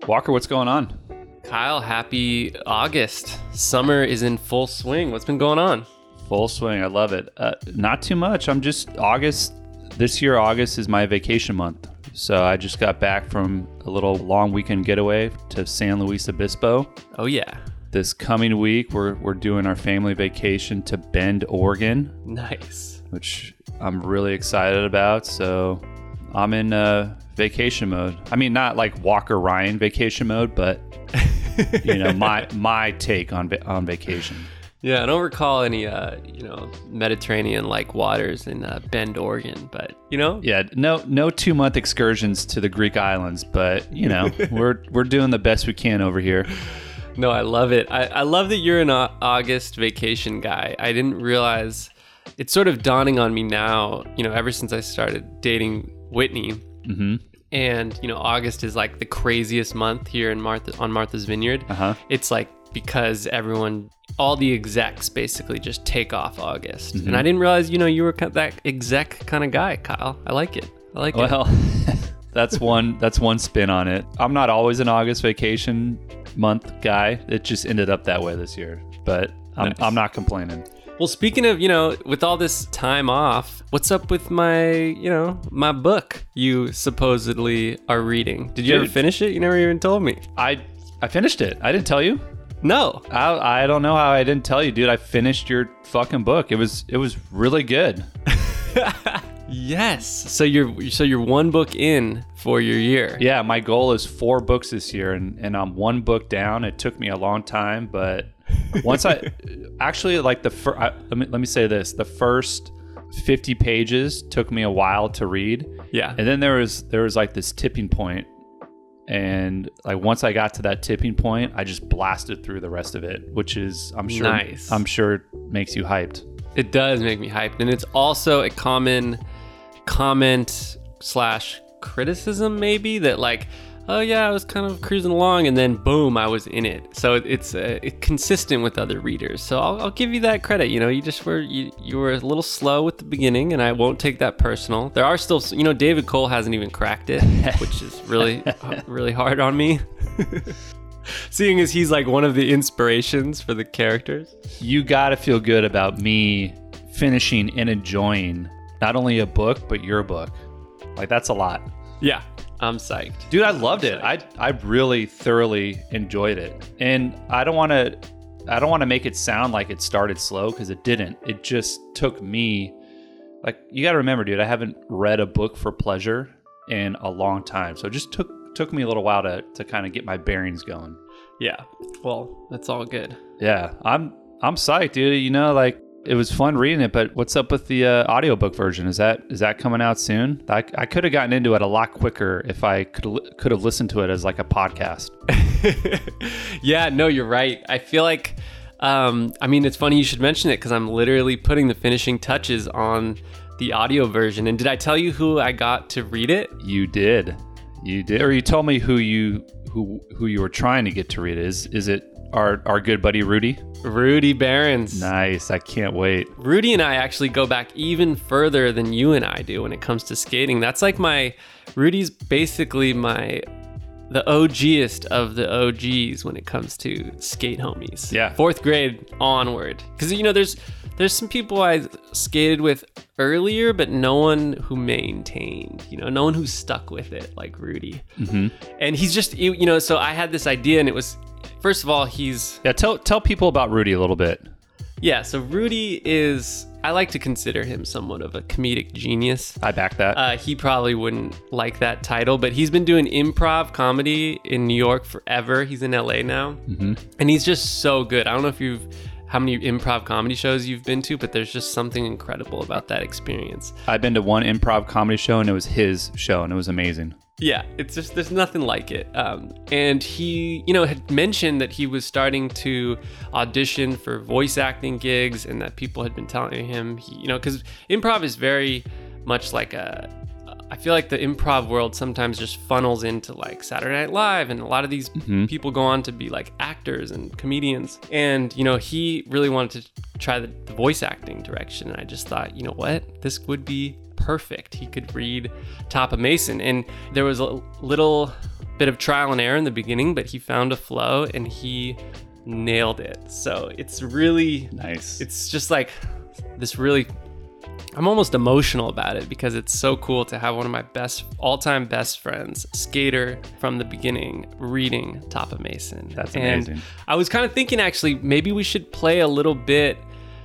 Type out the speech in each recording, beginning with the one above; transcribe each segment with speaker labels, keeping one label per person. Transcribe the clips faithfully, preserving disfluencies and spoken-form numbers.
Speaker 1: Walker, what's going on?
Speaker 2: Kyle, happy August. Summer is in full swing. What's been going on?
Speaker 1: Full swing. I love it. Uh, not too much. I'm just August. This year, August is my vacation month. So I just got back from a little long weekend getaway to San Luis Obispo.
Speaker 2: Oh, yeah.
Speaker 1: This coming week, we're we're doing our family vacation to Bend, Oregon.
Speaker 2: Nice.
Speaker 1: Which I'm really excited about. So I'm in uh, vacation mode. I mean, not like Walker Ryan vacation mode, but you know, my my take on va- on vacation.
Speaker 2: Yeah, I don't recall any, uh, you know, Mediterranean-like waters in uh, Bend, Oregon, but you know.
Speaker 1: Yeah, no no two month excursions to the Greek islands, but you know, we're we're doing the best we can over here.
Speaker 2: No, I love it. I, I love that you're an uh, August vacation guy. I didn't realize. It's sort of dawning on me now, you know, ever since I started dating Whitney.
Speaker 1: Mm-hmm.
Speaker 2: And, you know, August is like the craziest month here in Martha on Martha's Vineyard.
Speaker 1: Uh-huh.
Speaker 2: It's like because everyone, all the execs basically just take off August.
Speaker 1: Mm-hmm.
Speaker 2: And I didn't realize, you know, you were that exec kind of guy, Kyle. I like it. I like
Speaker 1: well,
Speaker 2: it.
Speaker 1: Well, that's one that's one spin on it. I'm not always an August vacation month guy. It just ended up that way this year. But I'm
Speaker 2: Nice.
Speaker 1: I'm not complaining.
Speaker 2: Well, speaking of, you know, with all this time off, what's up with my, you know, my book you supposedly are reading? Did you
Speaker 1: Dude.
Speaker 2: ever finish it? You never even told me.
Speaker 1: I I finished it. I didn't tell you.
Speaker 2: No.
Speaker 1: I I don't know how I didn't tell you, dude. I finished your fucking book. It was it was really good.
Speaker 2: Yes. So you're so you're one book in for your year.
Speaker 1: Yeah, my goal is four books this year, and, and I'm one book down. It took me a long time, but once I actually like the first, let me let me say this: the first fifty pages took me a while to read.
Speaker 2: Yeah.
Speaker 1: And then there was there was like this tipping point, and like once I got to that tipping point, I just blasted through the rest of it, which is I'm sure
Speaker 2: Nice.
Speaker 1: I'm sure makes you hyped.
Speaker 2: It does make me hyped, and it's also a common comment slash criticism maybe that like, oh yeah, I was kind of cruising along and then boom, I was in it. So it, it's uh, it consistent with other readers. So I'll, I'll give you that credit. You know, you just were you, you were a little slow with the beginning, and I won't take that personal. There are still, you know, David Cole hasn't even cracked it, which is really really hard on me. Seeing as he's like one of the inspirations for the characters.
Speaker 1: You got to feel good about me finishing and enjoying not only a book but your book. Like that's a lot.
Speaker 2: Yeah, I'm psyched.
Speaker 1: Dude, I loved it. I I really thoroughly enjoyed it. And I don't want to I don't want to make it sound like it started slow, because it didn't. It just took me, like, you got to remember, dude, I haven't read a book for pleasure in a long time. So it just took took me a little while to to kind of get my bearings going.
Speaker 2: Yeah. Well, that's all good.
Speaker 1: Yeah, I'm I'm psyched, dude. You know, like, it was fun reading it, but what's up with the uh, audiobook version? Is that is that coming out soon? I, I could have gotten into it a lot quicker if I could could have listened to it as like a podcast.
Speaker 2: Yeah, no, you're right. I feel like, um, I mean, it's funny you should mention it because I'm literally putting the finishing touches on the audio version. And did I tell you who I got to read it?
Speaker 1: You did, you did, or you told me who you who who you were trying to get to read it. Is is it our our good buddy Rudy?
Speaker 2: Rudy Barons.
Speaker 1: Nice, I can't wait.
Speaker 2: Rudy and I actually go back even further than you and I do when it comes to skating. That's like my, Rudy's basically my, the O G-est of the O Gs when it comes to skate homies.
Speaker 1: Yeah.
Speaker 2: Fourth grade onward. Because, you know, there's there's some people I skated with earlier, but no one who maintained, you know, no one who stuck with it like Rudy.
Speaker 1: Mm-hmm.
Speaker 2: And he's just, you you know, so I had this idea, and it was, first of all, he's...
Speaker 1: Yeah, tell tell people about Rudy a little bit.
Speaker 2: Yeah, so Rudy is, I like to consider him somewhat of a comedic genius.
Speaker 1: I back that.
Speaker 2: Uh, he probably wouldn't like that title, but he's been doing improv comedy in New York forever. He's in L A now.
Speaker 1: Mm-hmm.
Speaker 2: And he's just so good. I don't know if you've, how many improv comedy shows you've been to, but there's just something incredible about that experience.
Speaker 1: I've been to one improv comedy show, and it was his show, and it was amazing.
Speaker 2: Yeah, it's just, there's nothing like it. Um, and he, you know, had mentioned that he was starting to audition for voice acting gigs, and that people had been telling him, he, you know, because improv is very much like a, I feel like the improv world sometimes just funnels into like Saturday Night Live, and a lot of these
Speaker 1: Mm-hmm.
Speaker 2: people go on to be like actors and comedians. And, you know, he really wanted to try the, the voice acting direction. And I just thought, you know what, this would be perfect. He could read Top of Mason. And there was a little bit of trial and error in the beginning, but he found a flow and he nailed it. So it's really
Speaker 1: nice.
Speaker 2: It's just like this really, I'm almost emotional about it because it's so cool to have one of my best, all-time best friends, skater from the beginning, reading Top of Mason.
Speaker 1: That's amazing.
Speaker 2: And I was kind of thinking, actually, maybe we should play a little bit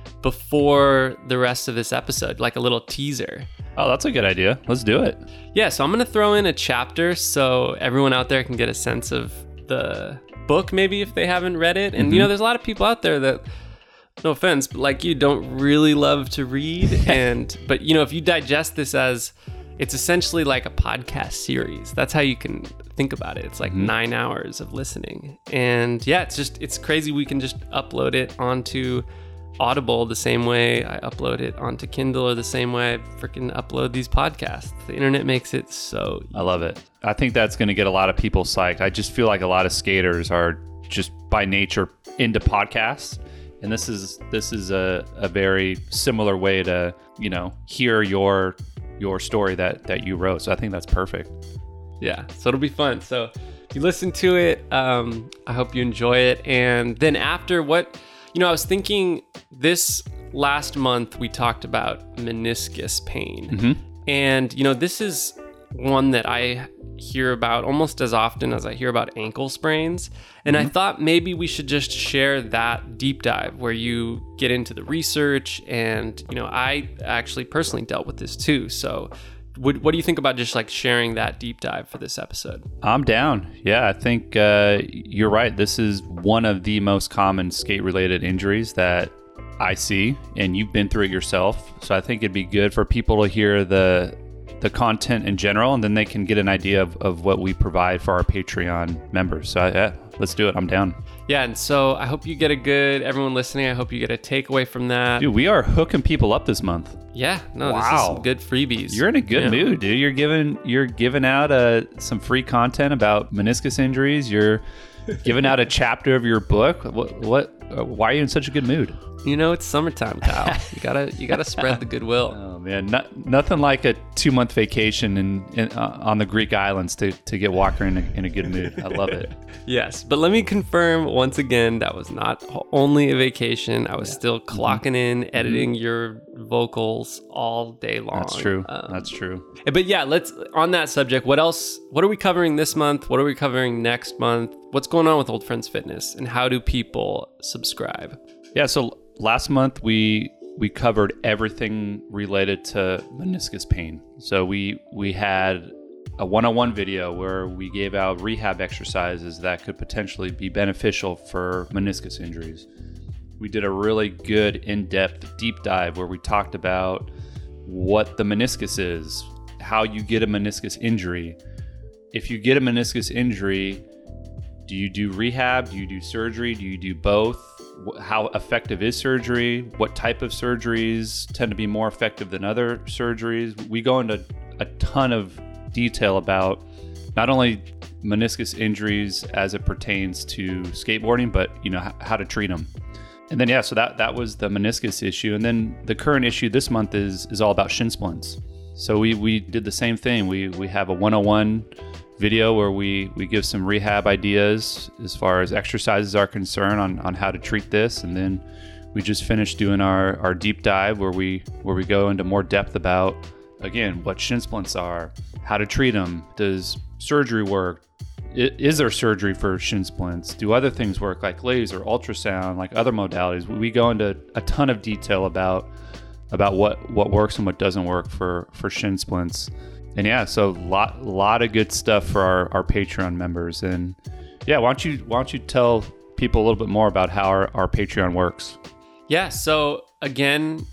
Speaker 2: before the rest of this episode, like a little teaser.
Speaker 1: Oh, that's a good idea. Let's do it.
Speaker 2: Yeah, so I'm going to throw in a chapter so everyone out there can get a sense of the book, maybe if they haven't read it. And, mm-hmm. you know, there's a lot of people out there that, no offense, but like you don't really love to read. and But, you know, if you digest this as, it's essentially like a podcast series. That's how you can think about it. It's like mm-hmm. nine hours of listening. And yeah, it's just, it's crazy. We can just upload it onto Audible the same way I upload it onto Kindle, or the same way I freaking upload these podcasts. The internet makes it so easy.
Speaker 1: I love it. I think that's going to get a lot of people psyched. I just feel like a lot of skaters are just by nature into podcasts. And this is this is a, a very similar way to, you know, hear your your story that, that you wrote. So I think that's perfect.
Speaker 2: Yeah, so it'll be fun. So if you listen to it, um, I hope you enjoy it. And then after what... You know, I was thinking this last month we talked about meniscus pain. Mm-hmm. And, you know, this is one that I hear about almost as often as I hear about ankle sprains. And mm-hmm. I thought maybe we should just share that deep dive where you get into the research. And, you know, I actually personally dealt with this too. So What, what do you think about just like sharing that deep dive for this episode?
Speaker 1: I'm down. Yeah, I think uh, you're right. This is one of the most common skate-related injuries that I see, and you've been through it yourself. So I think it'd be good for people to hear the the content in general, and then they can get an idea of, of what we provide for our Patreon members. So yeah, let's do it. I'm down.
Speaker 2: Yeah, and so I hope you get a good, everyone listening, I hope you get a takeaway from that.
Speaker 1: Dude, we are hooking people up this month.
Speaker 2: Yeah, no,
Speaker 1: wow.
Speaker 2: This is some good freebies.
Speaker 1: You're in a good
Speaker 2: yeah.
Speaker 1: mood, dude. You're giving you're giving out uh, some free content about meniscus injuries. You're giving out a chapter of your book. What? What? Uh, why are you in such a good mood?
Speaker 2: You know, it's summertime, Kyle. You gotta you gotta spread the goodwill.
Speaker 1: Oh man, not, nothing like a two month vacation in, in uh, on the Greek islands to, to get Walker in a, in a good mood. I love it.
Speaker 2: Yes, but let me confirm once again that was not only a vacation. I was yeah. still clocking mm-hmm. in, editing mm-hmm. your vocals all day long.
Speaker 1: That's true. Um, That's true.
Speaker 2: But yeah, let's on that subject. What else? What are we covering this month? What are we covering next month? What's going on with Old Friends Fitness, and how do people subscribe?
Speaker 1: Yeah, so last month we we covered everything related to meniscus pain. So we we had a one-on-one video where we gave out rehab exercises that could potentially be beneficial for meniscus injuries. We did a really good in-depth deep dive where we talked about what the meniscus is, how you get a meniscus injury. If you get a meniscus injury, do you do rehab? Do you do surgery? Do you do both? How effective is surgery? What type of surgeries tend to be more effective than other surgeries? We go into a ton of detail about not only meniscus injuries as it pertains to skateboarding, but you know how to treat them. And then yeah, so that that was the meniscus issue. And then the current issue this month is is all about shin splints. So we we did the same thing. We we have a one oh one video where we we give some rehab ideas as far as exercises are concerned on on how to treat this. And then we just finished doing our our deep dive where we where we go into more depth about, again, what shin splints are, how to treat them, does surgery work, is there surgery for shin splints, do other things work like laser, ultrasound, like other modalities. We go into a ton of detail about about what what works and what doesn't work for for shin splints. And yeah, so lot lot of good stuff for our, our Patreon members. And yeah, why don't you why don't you tell people a little bit more about how our, our Patreon works?
Speaker 2: Yeah, so again,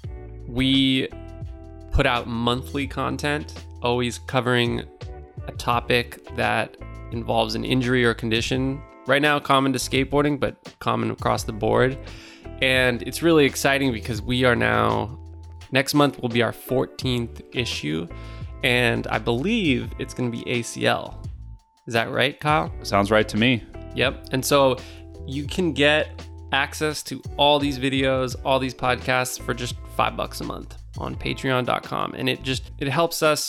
Speaker 2: we put out monthly content, always covering a topic that involves an injury or condition. Right now, common to skateboarding, but common across the board. And it's really exciting because we are now, next month will be our fourteenth issue. And I believe it's going to be A C L. Is that right, Kyle?
Speaker 1: Sounds right to me.
Speaker 2: Yep. And so you can get access to all these videos, all these podcasts for just five bucks a month on patreon dot com. And it just, it helps us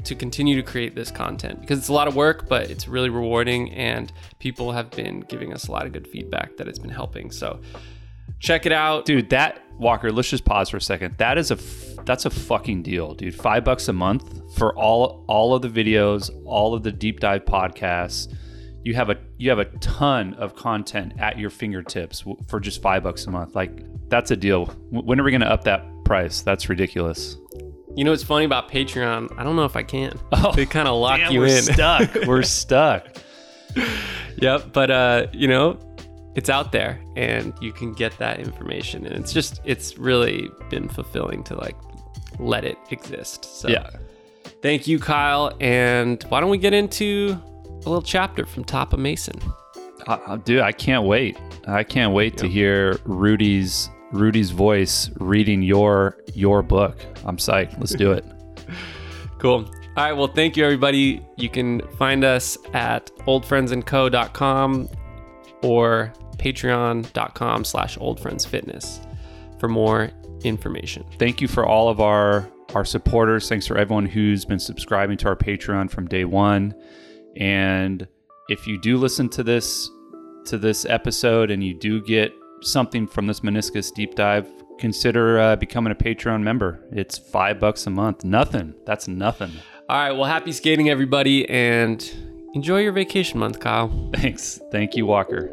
Speaker 2: to continue to create this content because it's a lot of work, but it's really rewarding, and people have been giving us a lot of good feedback that it's been helping. So check it out.
Speaker 1: Dude, that, Walker, let's just pause for a second. That is a, f- that's a fucking deal, dude. Five bucks a month for all, all of the videos, all of the deep dive podcasts. You have a, you have a ton of content at your fingertips w- for just five bucks a month. Like, that's a deal. W- when are we going to up that price? That's ridiculous.
Speaker 2: You know what's funny about Patreon? I don't know if I can.
Speaker 1: Oh,
Speaker 2: they kind of lock
Speaker 1: damn,
Speaker 2: you
Speaker 1: we're
Speaker 2: in.
Speaker 1: Stuck. We're stuck.
Speaker 2: Yep. But, uh, you know, it's out there and you can get that information. And it's just, it's really been fulfilling to like let it exist. So
Speaker 1: Yeah.
Speaker 2: Thank you, Kyle. And why don't we get into a little chapter from Top of Mason?
Speaker 1: Uh, dude, I can't wait. I can't wait to
Speaker 2: Yep.
Speaker 1: hear Rudy's Rudy's voice reading your your book. I'm psyched. Let's do it.
Speaker 2: Cool. All right. Well, thank you, everybody. You can find us at old friends and co dot com or patreon.com slash oldfriendsfitness for more information.
Speaker 1: Thank you for all of our our supporters. Thanks for everyone who's been subscribing to our Patreon from day one. And if you do listen to this to this episode and you do get something from this meniscus deep dive, consider uh, becoming a Patreon member. It's five bucks a month. Nothing. That's nothing.
Speaker 2: All right. Well, happy skating, everybody, and enjoy your vacation month, Kyle.
Speaker 1: Thanks. Thank you, Walker.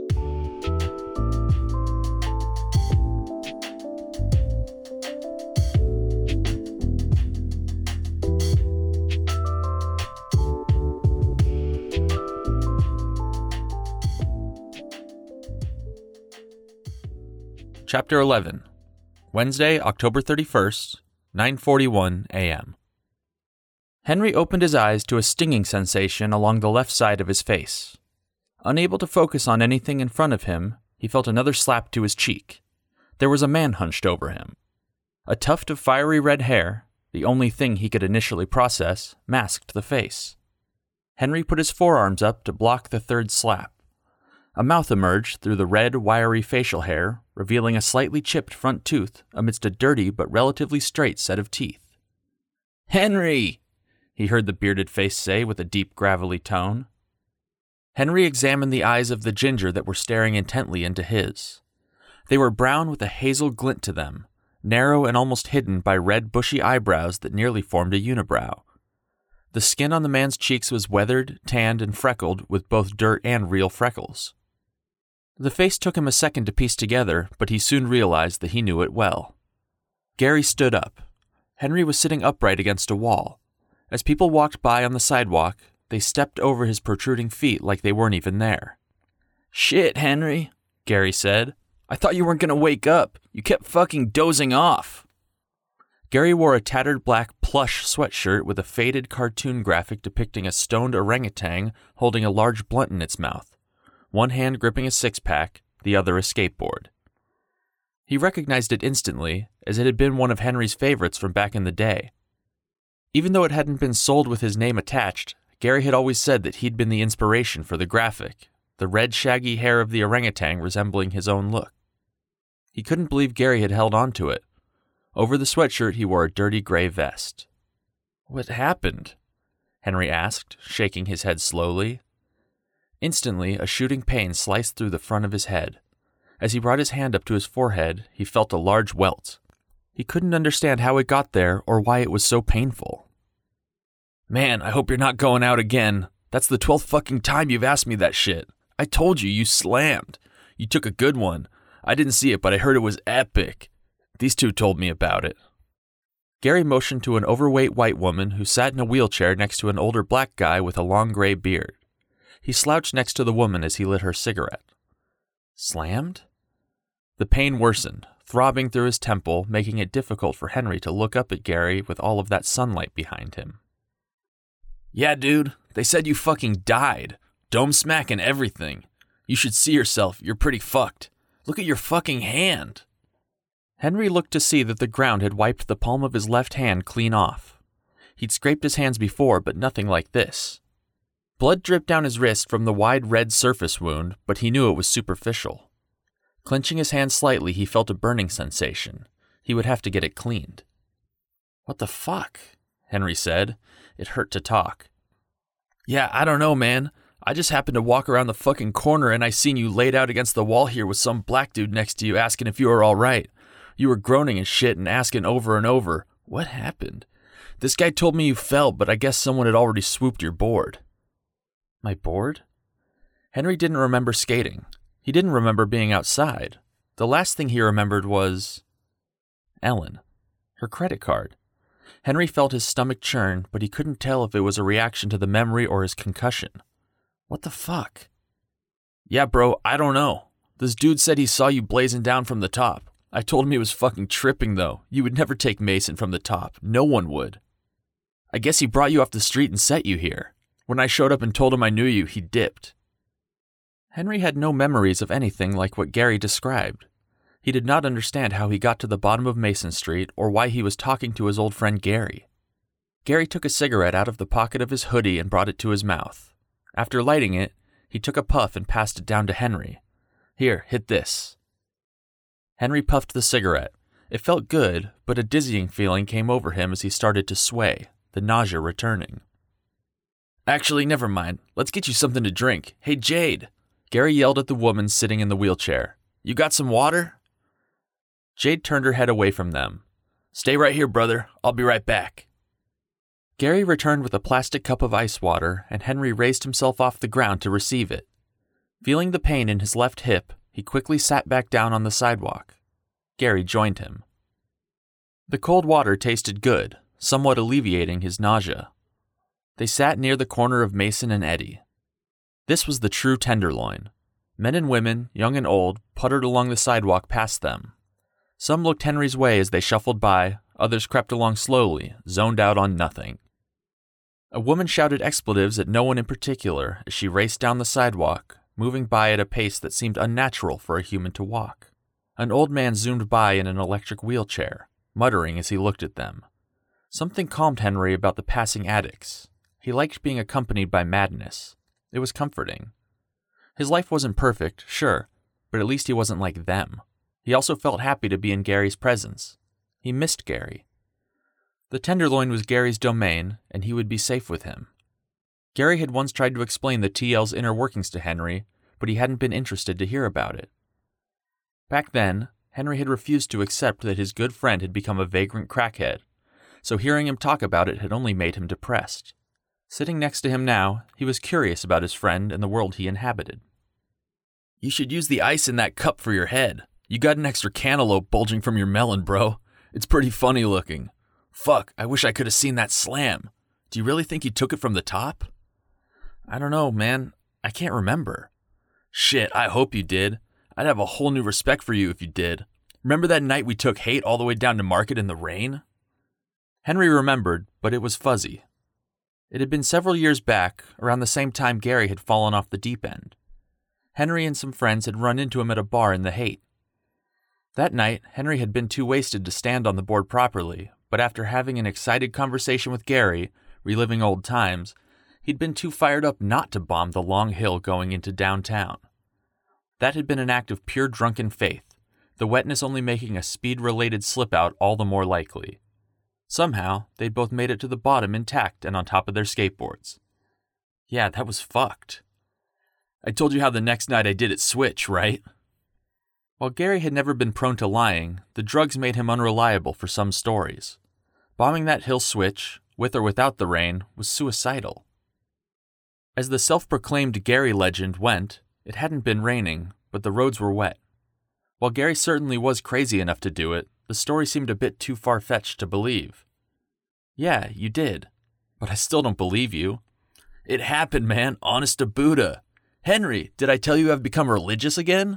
Speaker 3: Chapter eleven, Wednesday, October thirty-first, nine forty-one a.m. Henry opened his eyes to a stinging sensation along the left side of his face. Unable to focus on anything in front of him, he felt another slap to his cheek. There was a man hunched over him. A tuft of fiery red hair, the only thing he could initially process, masked the face. Henry put his forearms up to block the third slap. A mouth emerged through the red, wiry facial hair, revealing a slightly chipped front tooth amidst a dirty but relatively straight set of teeth. "Henry!" he heard the bearded face say with a deep, gravelly tone. Henry examined the eyes of the ginger that were staring intently into his. They were brown with a hazel glint to them, narrow and almost hidden by red, bushy eyebrows that nearly formed a unibrow. The skin on the man's cheeks was weathered, tanned, and freckled with both dirt and real freckles. The face took him a second to piece together, but he soon realized that he knew it well. Gary stood up. Henry was sitting upright against a wall. As people walked by on the sidewalk, they stepped over his protruding feet like they weren't even there. "Shit, Henry," Gary said. "I thought you weren't going to wake up. You kept fucking dozing off." Gary wore a tattered black plush sweatshirt with a faded cartoon graphic depicting a stoned orangutan holding a large blunt in its mouth, one hand gripping a six-pack, the other a skateboard. He recognized it instantly, as it had been one of Henry's favorites from back in the day. Even though it hadn't been sold with his name attached, Gary had always said that he'd been the inspiration for the graphic, the red shaggy hair of the orangutan resembling his own look. He couldn't believe Gary had held on to it. Over the sweatshirt he wore a dirty gray vest. "What happened?" Henry asked, shaking his head slowly. Instantly, a shooting pain sliced through the front of his head. As he brought his hand up to his forehead, he felt a large welt. He couldn't understand how it got there or why it was so painful. "Man, I hope you're not going out again. That's the twelfth fucking time you've asked me that shit. I told you, you slammed. You took a good one. I didn't see it, but I heard it was epic. These two told me about it." Gary motioned to an overweight white woman who sat in a wheelchair next to an older black guy with a long gray beard. He slouched next to the woman as he lit her cigarette. Slammed? The pain worsened, throbbing through his temple, making it difficult for Henry to look up at Gary with all of that sunlight behind him. "Yeah, dude, they said you fucking died. Dome smack and everything. You should see yourself, you're pretty fucked. Look at your fucking hand." Henry looked to see that the ground had wiped the palm of his left hand clean off. He'd scraped his hands before, but nothing like this. Blood dripped down his wrist from the wide red surface wound, but he knew it was superficial. Clenching his hand slightly, he felt a burning sensation. He would have to get it cleaned. "What the fuck?" Henry said. It hurt to talk. Yeah, I don't know, man. I just happened to walk around the fucking corner and I seen you laid out against the wall here with some black dude next to you asking if you were all right. You were groaning and shit and asking over and over, what happened? This guy told me you fell, but I guess someone had already swooped your board. My board? Henry didn't remember skating. He didn't remember being outside. The last thing he remembered was Ellen. Her credit card. Henry felt his stomach churn, but he couldn't tell if it was a reaction to the memory or his concussion. What the fuck? Yeah, bro, I don't know. This dude said he saw you blazing down from the top. I told him he was fucking tripping, though. You would never take Mason from the top. No one would. I guess he brought you off the street and set you here. When I showed up and told him I knew you, he dipped. Henry had no memories of anything like what Gary described. He did not understand how he got to the bottom of Mason Street or why he was talking to his old friend Gary. Gary took a cigarette out of the pocket of his hoodie and brought it to his mouth. After lighting it, he took a puff and passed it down to Henry. Here, hit this. Henry puffed the cigarette. It felt good, but a dizzying feeling came over him as he started to sway, the nausea returning. Actually, never mind. Let's get you something to drink. Hey, Jade! Gary yelled at the woman sitting in the wheelchair. You got some water? Jade turned her head away from them. Stay right here, brother. I'll be right back. Gary returned with a plastic cup of ice water, and Henry raised himself off the ground to receive it. Feeling the pain in his left hip, he quickly sat back down on the sidewalk. Gary joined him. The cold water tasted good, somewhat alleviating his nausea. They sat near the corner of Mason and Eddie. This was the true Tenderloin. Men and women, young and old, puttered along the sidewalk past them. Some looked Henry's way as they shuffled by, others crept along slowly, zoned out on nothing. A woman shouted expletives at no one in particular as she raced down the sidewalk, moving by at a pace that seemed unnatural for a human to walk. An old man zoomed by in an electric wheelchair, muttering as he looked at them. Something calmed Henry about the passing addicts. He liked being accompanied by madness. It was comforting. His life wasn't perfect, sure, but at least he wasn't like them. He also felt happy to be in Gary's presence. He missed Gary. The Tenderloin was Gary's domain, and he would be safe with him. Gary had once tried to explain the T L's inner workings to Henry, but he hadn't been interested to hear about it. Back then, Henry had refused to accept that his good friend had become a vagrant crackhead, so hearing him talk about it had only made him depressed. Sitting next to him now, he was curious about his friend and the world he inhabited. You should use the ice in that cup for your head. You got an extra cantaloupe bulging from your melon, bro. It's pretty funny looking. Fuck, I wish I could have seen that slam. Do you really think you took it from the top? I don't know, man. I can't remember. Shit, I hope you did. I'd have a whole new respect for you if you did. Remember that night we took Hate all the way down to Market in the rain? Henry remembered, but it was fuzzy. It had been several years back, around the same time Gary had fallen off the deep end. Henry and some friends had run into him at a bar in the Hate. That night, Henry had been too wasted to stand on the board properly, but after having an excited conversation with Gary, reliving old times, he'd been too fired up not to bomb the long hill going into downtown. That had been an act of pure drunken faith, the wetness only making a speed-related slip-out all the more likely. Somehow, they'd both made it to the bottom intact and on top of their skateboards. Yeah, that was fucked. I told you how the next night I did it switch, right? While Gary had never been prone to lying, the drugs made him unreliable for some stories. Bombing that hill switch, with or without the rain, was suicidal. As the self-proclaimed Gary legend went, it hadn't been raining, but the roads were wet. While Gary certainly was crazy enough to do it, the story seemed a bit too far-fetched to believe. Yeah, you did. But I still don't believe you. It happened, man. Honest to Buddha. Henry, did I tell you I've become religious again?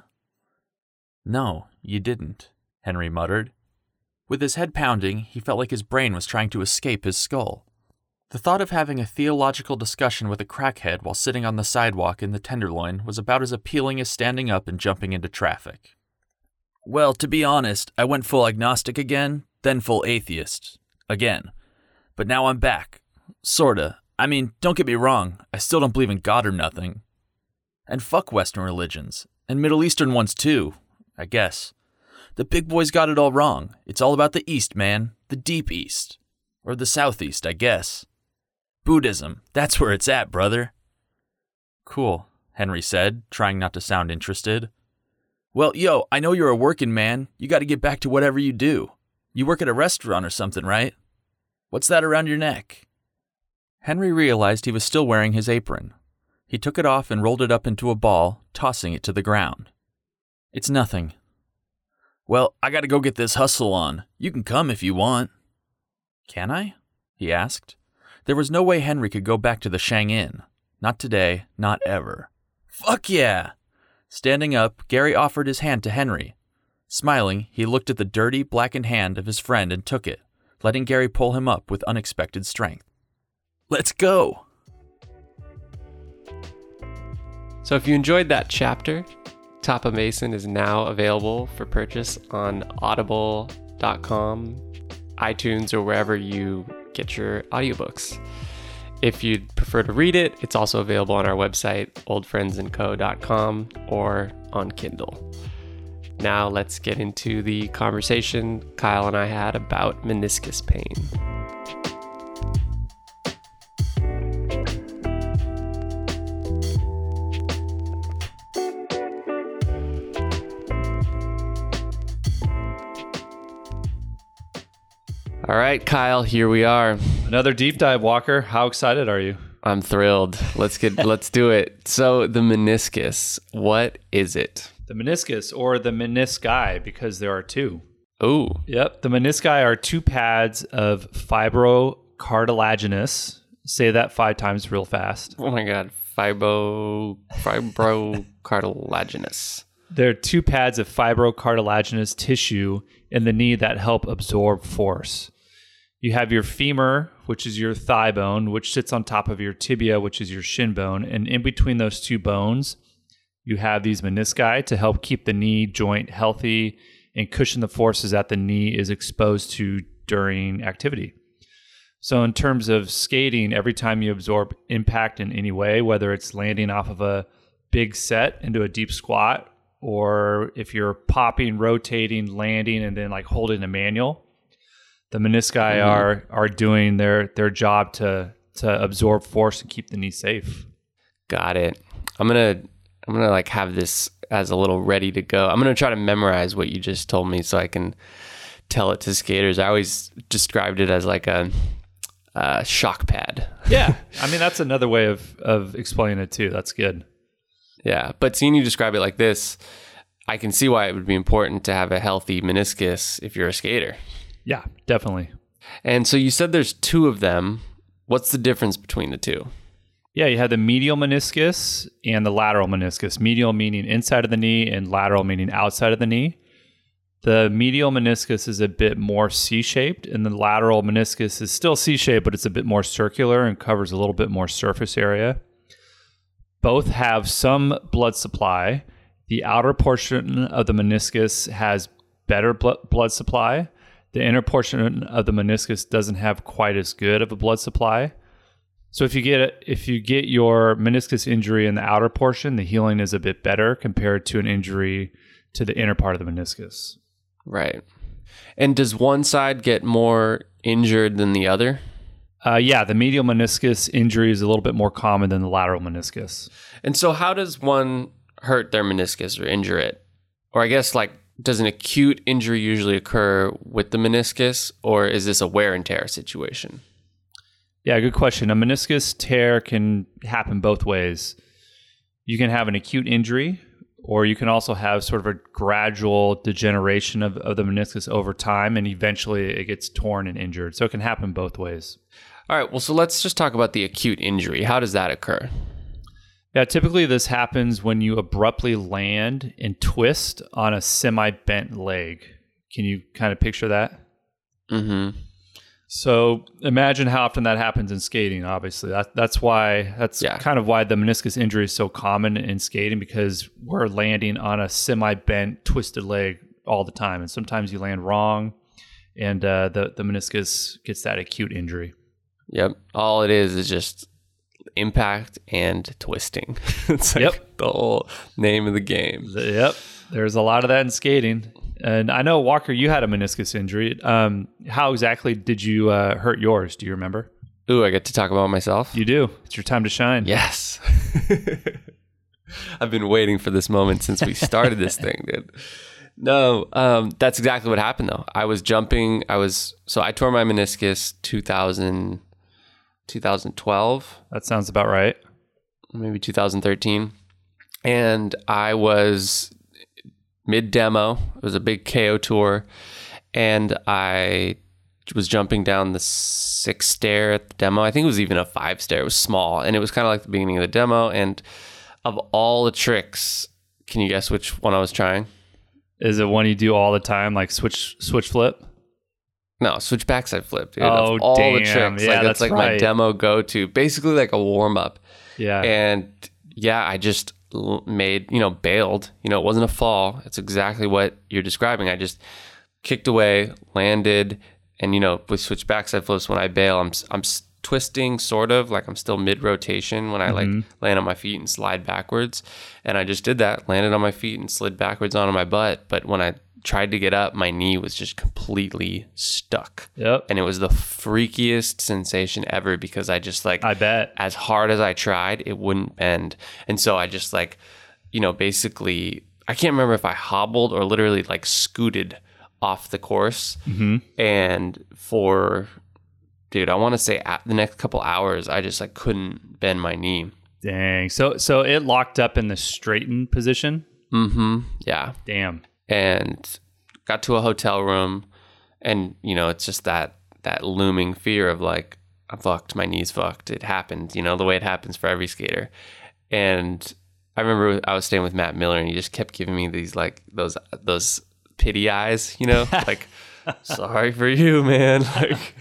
Speaker 3: No, you didn't, Henry muttered. With his head pounding, he felt like his brain was trying to escape his skull. The thought of having a theological discussion with a crackhead while sitting on the sidewalk in the Tenderloin was about as appealing as standing up and jumping into traffic. Well, to be honest, I went full agnostic again, then full atheist. Again. But now I'm back. Sorta. I mean, don't get me wrong, I still don't believe in God or nothing. And fuck Western religions. And Middle Eastern ones too, I guess. The big boys got it all wrong. It's all about the East, man. The deep East. Or the Southeast, I guess. Buddhism, that's where it's at, brother. Cool, Henry said, trying not to sound interested. Well, yo, I know you're a working man. You got to get back to whatever you do. You work at a restaurant or something, right? What's that around your neck? Henry realized he was still wearing his apron. He took it off and rolled it up into a ball, tossing it to the ground. It's nothing. Well, I got to go get this hustle on. You can come if you want. Can I? He asked. There was no way Henry could go back to the Shang Inn. Not today, not ever. Fuck yeah! Standing up, Gary offered his hand to Henry. Smiling, he looked at the dirty, blackened hand of his friend and took it, letting Gary pull him up with unexpected strength. Let's go!
Speaker 2: So if you enjoyed that chapter, Top of Mason is now available for purchase on audible dot com, iTunes, or wherever you get your audiobooks. If you'd prefer to read it, it's also available on our website, old friends and co dot com, or on Kindle. Now let's get into the conversation Kyle and I had about meniscus pain. All right, Kyle, here we are.
Speaker 1: Another deep dive, Walker. How excited are you?
Speaker 2: I'm thrilled. Let's get let's do it. So the meniscus, what is it?
Speaker 1: The meniscus, or the menisci, because there are two.
Speaker 2: Oh.
Speaker 1: Yep. The menisci are two pads of fibrocartilaginous. Say that five times real fast.
Speaker 2: Oh my God. Fibro fibrocartilaginous.
Speaker 1: They're two pads of fibrocartilaginous tissue in the knee that help absorb force. You have your femur, which is your thigh bone, which sits on top of your tibia, which is your shin bone. And in between those two bones, you have these menisci to help keep the knee joint healthy and cushion the forces that the knee is exposed to during activity. So in terms of skating, every time you absorb impact in any way, whether it's landing off of a big set into a deep squat, or if you're popping, rotating, landing, and then like holding a manual, the menisci mm-hmm. are are doing their their job to to absorb force and keep the knee safe.
Speaker 2: Got it. I'm gonna I'm gonna like have this as a little ready to go. I'm gonna try to memorize what you just told me so I can tell it to skaters. I always described it as like a, a shock pad.
Speaker 1: Yeah, I mean that's another way of of explaining it too. That's good.
Speaker 2: Yeah, but seeing you describe it like this, I can see why it would be important to have a healthy meniscus if you're a skater.
Speaker 1: Yeah, definitely.
Speaker 2: And so you said there's two of them. What's the difference between the two?
Speaker 1: Yeah, you have the medial meniscus and the lateral meniscus. Medial meaning inside of the knee and lateral meaning outside of the knee. The medial meniscus is a bit more C-shaped, and the lateral meniscus is still C-shaped, but it's a bit more circular and covers a little bit more surface area. Both have some blood supply. The outer portion of the meniscus has better blood supply. The inner portion of the meniscus doesn't have quite as good of a blood supply. So if you get if you get your meniscus injury in the outer portion, the healing is a bit better compared to an injury to the inner part of the meniscus.
Speaker 2: Right. And does one side get more injured than the other?
Speaker 1: Uh, yeah, the medial meniscus injury is a little bit more common than the lateral meniscus.
Speaker 2: And so how does one hurt their meniscus or injure it? Or I guess like, does an acute injury usually occur with the meniscus, or is this a wear and tear situation?
Speaker 1: Yeah, good question. A meniscus tear can happen both ways. You can have an acute injury, or you can also have sort of a gradual degeneration of, of the meniscus over time, and eventually it gets torn and injured. So it can happen both ways.
Speaker 2: All right, well, so let's just talk about the acute injury. How does that occur?
Speaker 1: Yeah, typically this happens when you abruptly land and twist on a semi-bent leg. Can you kind of picture that?
Speaker 2: Mm-hmm.
Speaker 1: So imagine how often that happens in skating, obviously. That, that's why, that's yeah. kind of why the meniscus injury is so common in skating, because we're landing on a semi-bent, twisted leg all the time. And sometimes you land wrong, and uh, the, the meniscus gets that acute injury.
Speaker 2: Yep. All it is is just impact and twisting. It's like
Speaker 1: yep.
Speaker 2: the whole name of the game.
Speaker 1: Yep. There's a lot of that in skating. And I know, Walker, you had a meniscus injury. Um, how exactly did you uh, hurt yours? Do you remember?
Speaker 2: Ooh, I get to talk about myself?
Speaker 1: You do. It's your time to shine.
Speaker 2: Yes. I've been waiting for this moment since we started this thing, dude. No, um, that's exactly what happened, though. I was jumping. I was, so I tore my meniscus two thousand, twenty twelve.
Speaker 1: That sounds about right.
Speaker 2: Maybe two thousand thirteen. And I was mid-demo. It was a big K O tour. And I was jumping down the six stair at the demo. I think it was even a five stair. It was small. And it was kind of like the beginning of the demo. And of all the tricks, can you guess which one I was trying?
Speaker 1: Is it one you do all the time, like switch switch flip?
Speaker 2: No, switch backside flip, dude.
Speaker 1: Oh,
Speaker 2: of all
Speaker 1: damn.
Speaker 2: the tricks.
Speaker 1: Yeah,
Speaker 2: like,
Speaker 1: that's
Speaker 2: that's like
Speaker 1: right.
Speaker 2: my demo go-to. Basically like a warm-up.
Speaker 1: Yeah.
Speaker 2: And yeah, I just l- made, you know, bailed. You know, it wasn't a fall. It's exactly what you're describing. I just kicked away, landed, and, you know, with switch backside flips, when I bail, I'm I'm twisting sort of, like I'm still mid-rotation when I
Speaker 1: Mm-hmm.
Speaker 2: like land on my feet and slide backwards. And I just did that, landed on my feet and slid backwards onto my butt. But when I tried to get up, my knee was just completely stuck.
Speaker 1: Yep.
Speaker 2: And it was the freakiest sensation ever because I just like,
Speaker 1: I bet.
Speaker 2: as hard as I tried, it wouldn't bend. And so I just like, you know, basically, I can't remember if I hobbled or literally like scooted off the course.
Speaker 1: Mm-hmm.
Speaker 2: And for, dude, I want to say at the next couple hours, I just like couldn't bend my knee.
Speaker 1: Dang. So so it locked up in the straightened position?
Speaker 2: Mm-hmm. Yeah.
Speaker 1: Damn.
Speaker 2: And got to a hotel room, and you know, it's just that that looming fear of like, I'm fucked, my knee's fucked. It happened, you know, the way it happens for every skater. And I remember I was staying with Matt Miller, and he just kept giving me these like those those pity eyes, you know, like sorry for you, man. Like,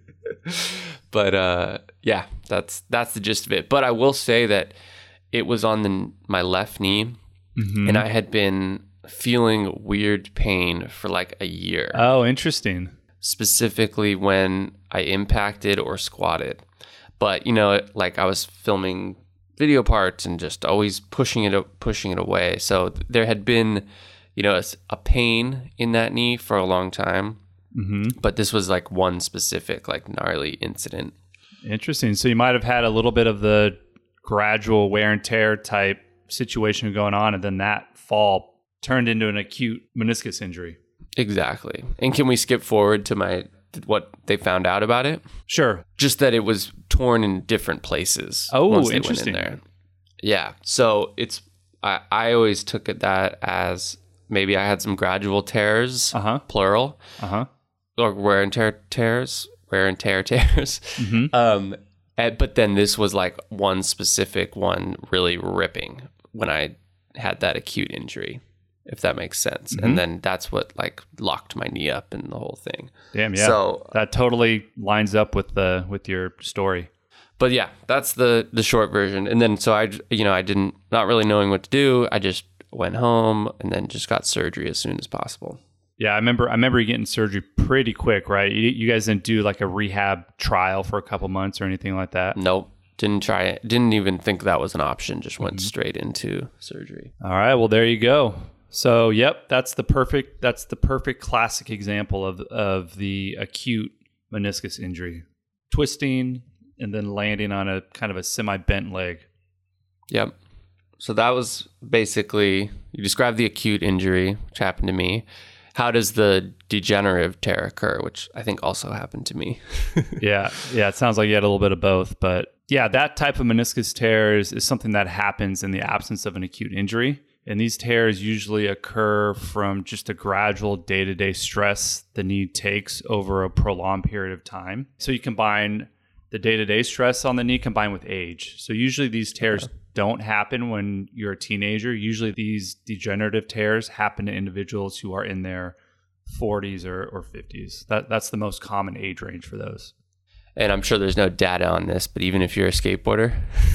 Speaker 2: but uh, yeah, that's that's the gist of it. But I will say that it was on the my left knee,
Speaker 1: Mm-hmm.
Speaker 2: and I had been feeling weird pain for like a year.
Speaker 1: Oh, interesting.
Speaker 2: Specifically when I impacted or squatted. But, you know, like I was filming video parts and just always pushing it pushing it away. So there had been, you know, a, a pain in that knee for a long time.
Speaker 1: Mm-hmm.
Speaker 2: But this was like one specific like gnarly incident.
Speaker 1: Interesting. So you might have had a little bit of the gradual wear and tear type situation going on, and then that fall turned into an acute meniscus injury.
Speaker 2: Exactly. And can we skip forward to my what they found out about it?
Speaker 1: Sure.
Speaker 2: Just that it was torn in different places.
Speaker 1: Oh,
Speaker 2: once they
Speaker 1: interesting.
Speaker 2: Went in there. Yeah. So it's I, I always took it that as maybe I had some gradual tears,
Speaker 1: Uh-huh.
Speaker 2: plural,
Speaker 1: Uh-huh.
Speaker 2: or wear and tear tears, wear and tear tears.
Speaker 1: Mm-hmm.
Speaker 2: Um, and, but then this was like one specific one really ripping when I had that acute injury, if that makes sense.
Speaker 1: Mm-hmm.
Speaker 2: And then that's what like locked my knee up and the whole thing.
Speaker 1: Damn, yeah.
Speaker 2: So,
Speaker 1: that totally lines up with the with your story.
Speaker 2: but yeah, that's the the short version. And then so I, you know, I didn't, not really knowing what to do. I just went home and then just got surgery as soon as possible.
Speaker 1: Yeah, I remember I remember you getting surgery pretty quick, right? You, you guys didn't do like a rehab trial for a couple months or anything like that?
Speaker 2: Nope. Didn't try it. Didn't even think that was an option. Just went
Speaker 1: Mm-hmm.
Speaker 2: straight into surgery.
Speaker 1: All right, well there you go. So, yep, that's the perfect that's the perfect classic example of of the acute meniscus injury. Twisting and then landing on a kind of a semi-bent leg.
Speaker 2: Yep. So that was basically, you described the acute injury, which happened to me. How does the degenerative tear occur, which I think also happened to me?
Speaker 1: Yeah, yeah, it sounds like you had a little bit of both, but yeah, that type of meniscus tears is something that happens in the absence of an acute injury. And these tears usually occur from just a gradual day-to-day stress the knee takes over a prolonged period of time. So you combine the day-to-day stress on the knee combined with age. So usually these tears yeah. don't happen when you're a teenager. Usually these degenerative tears happen to individuals who are in their forties or, or fifties. That, that's the most common age range for those.
Speaker 2: And I'm sure there's no data on this, but even if you're a skateboarder?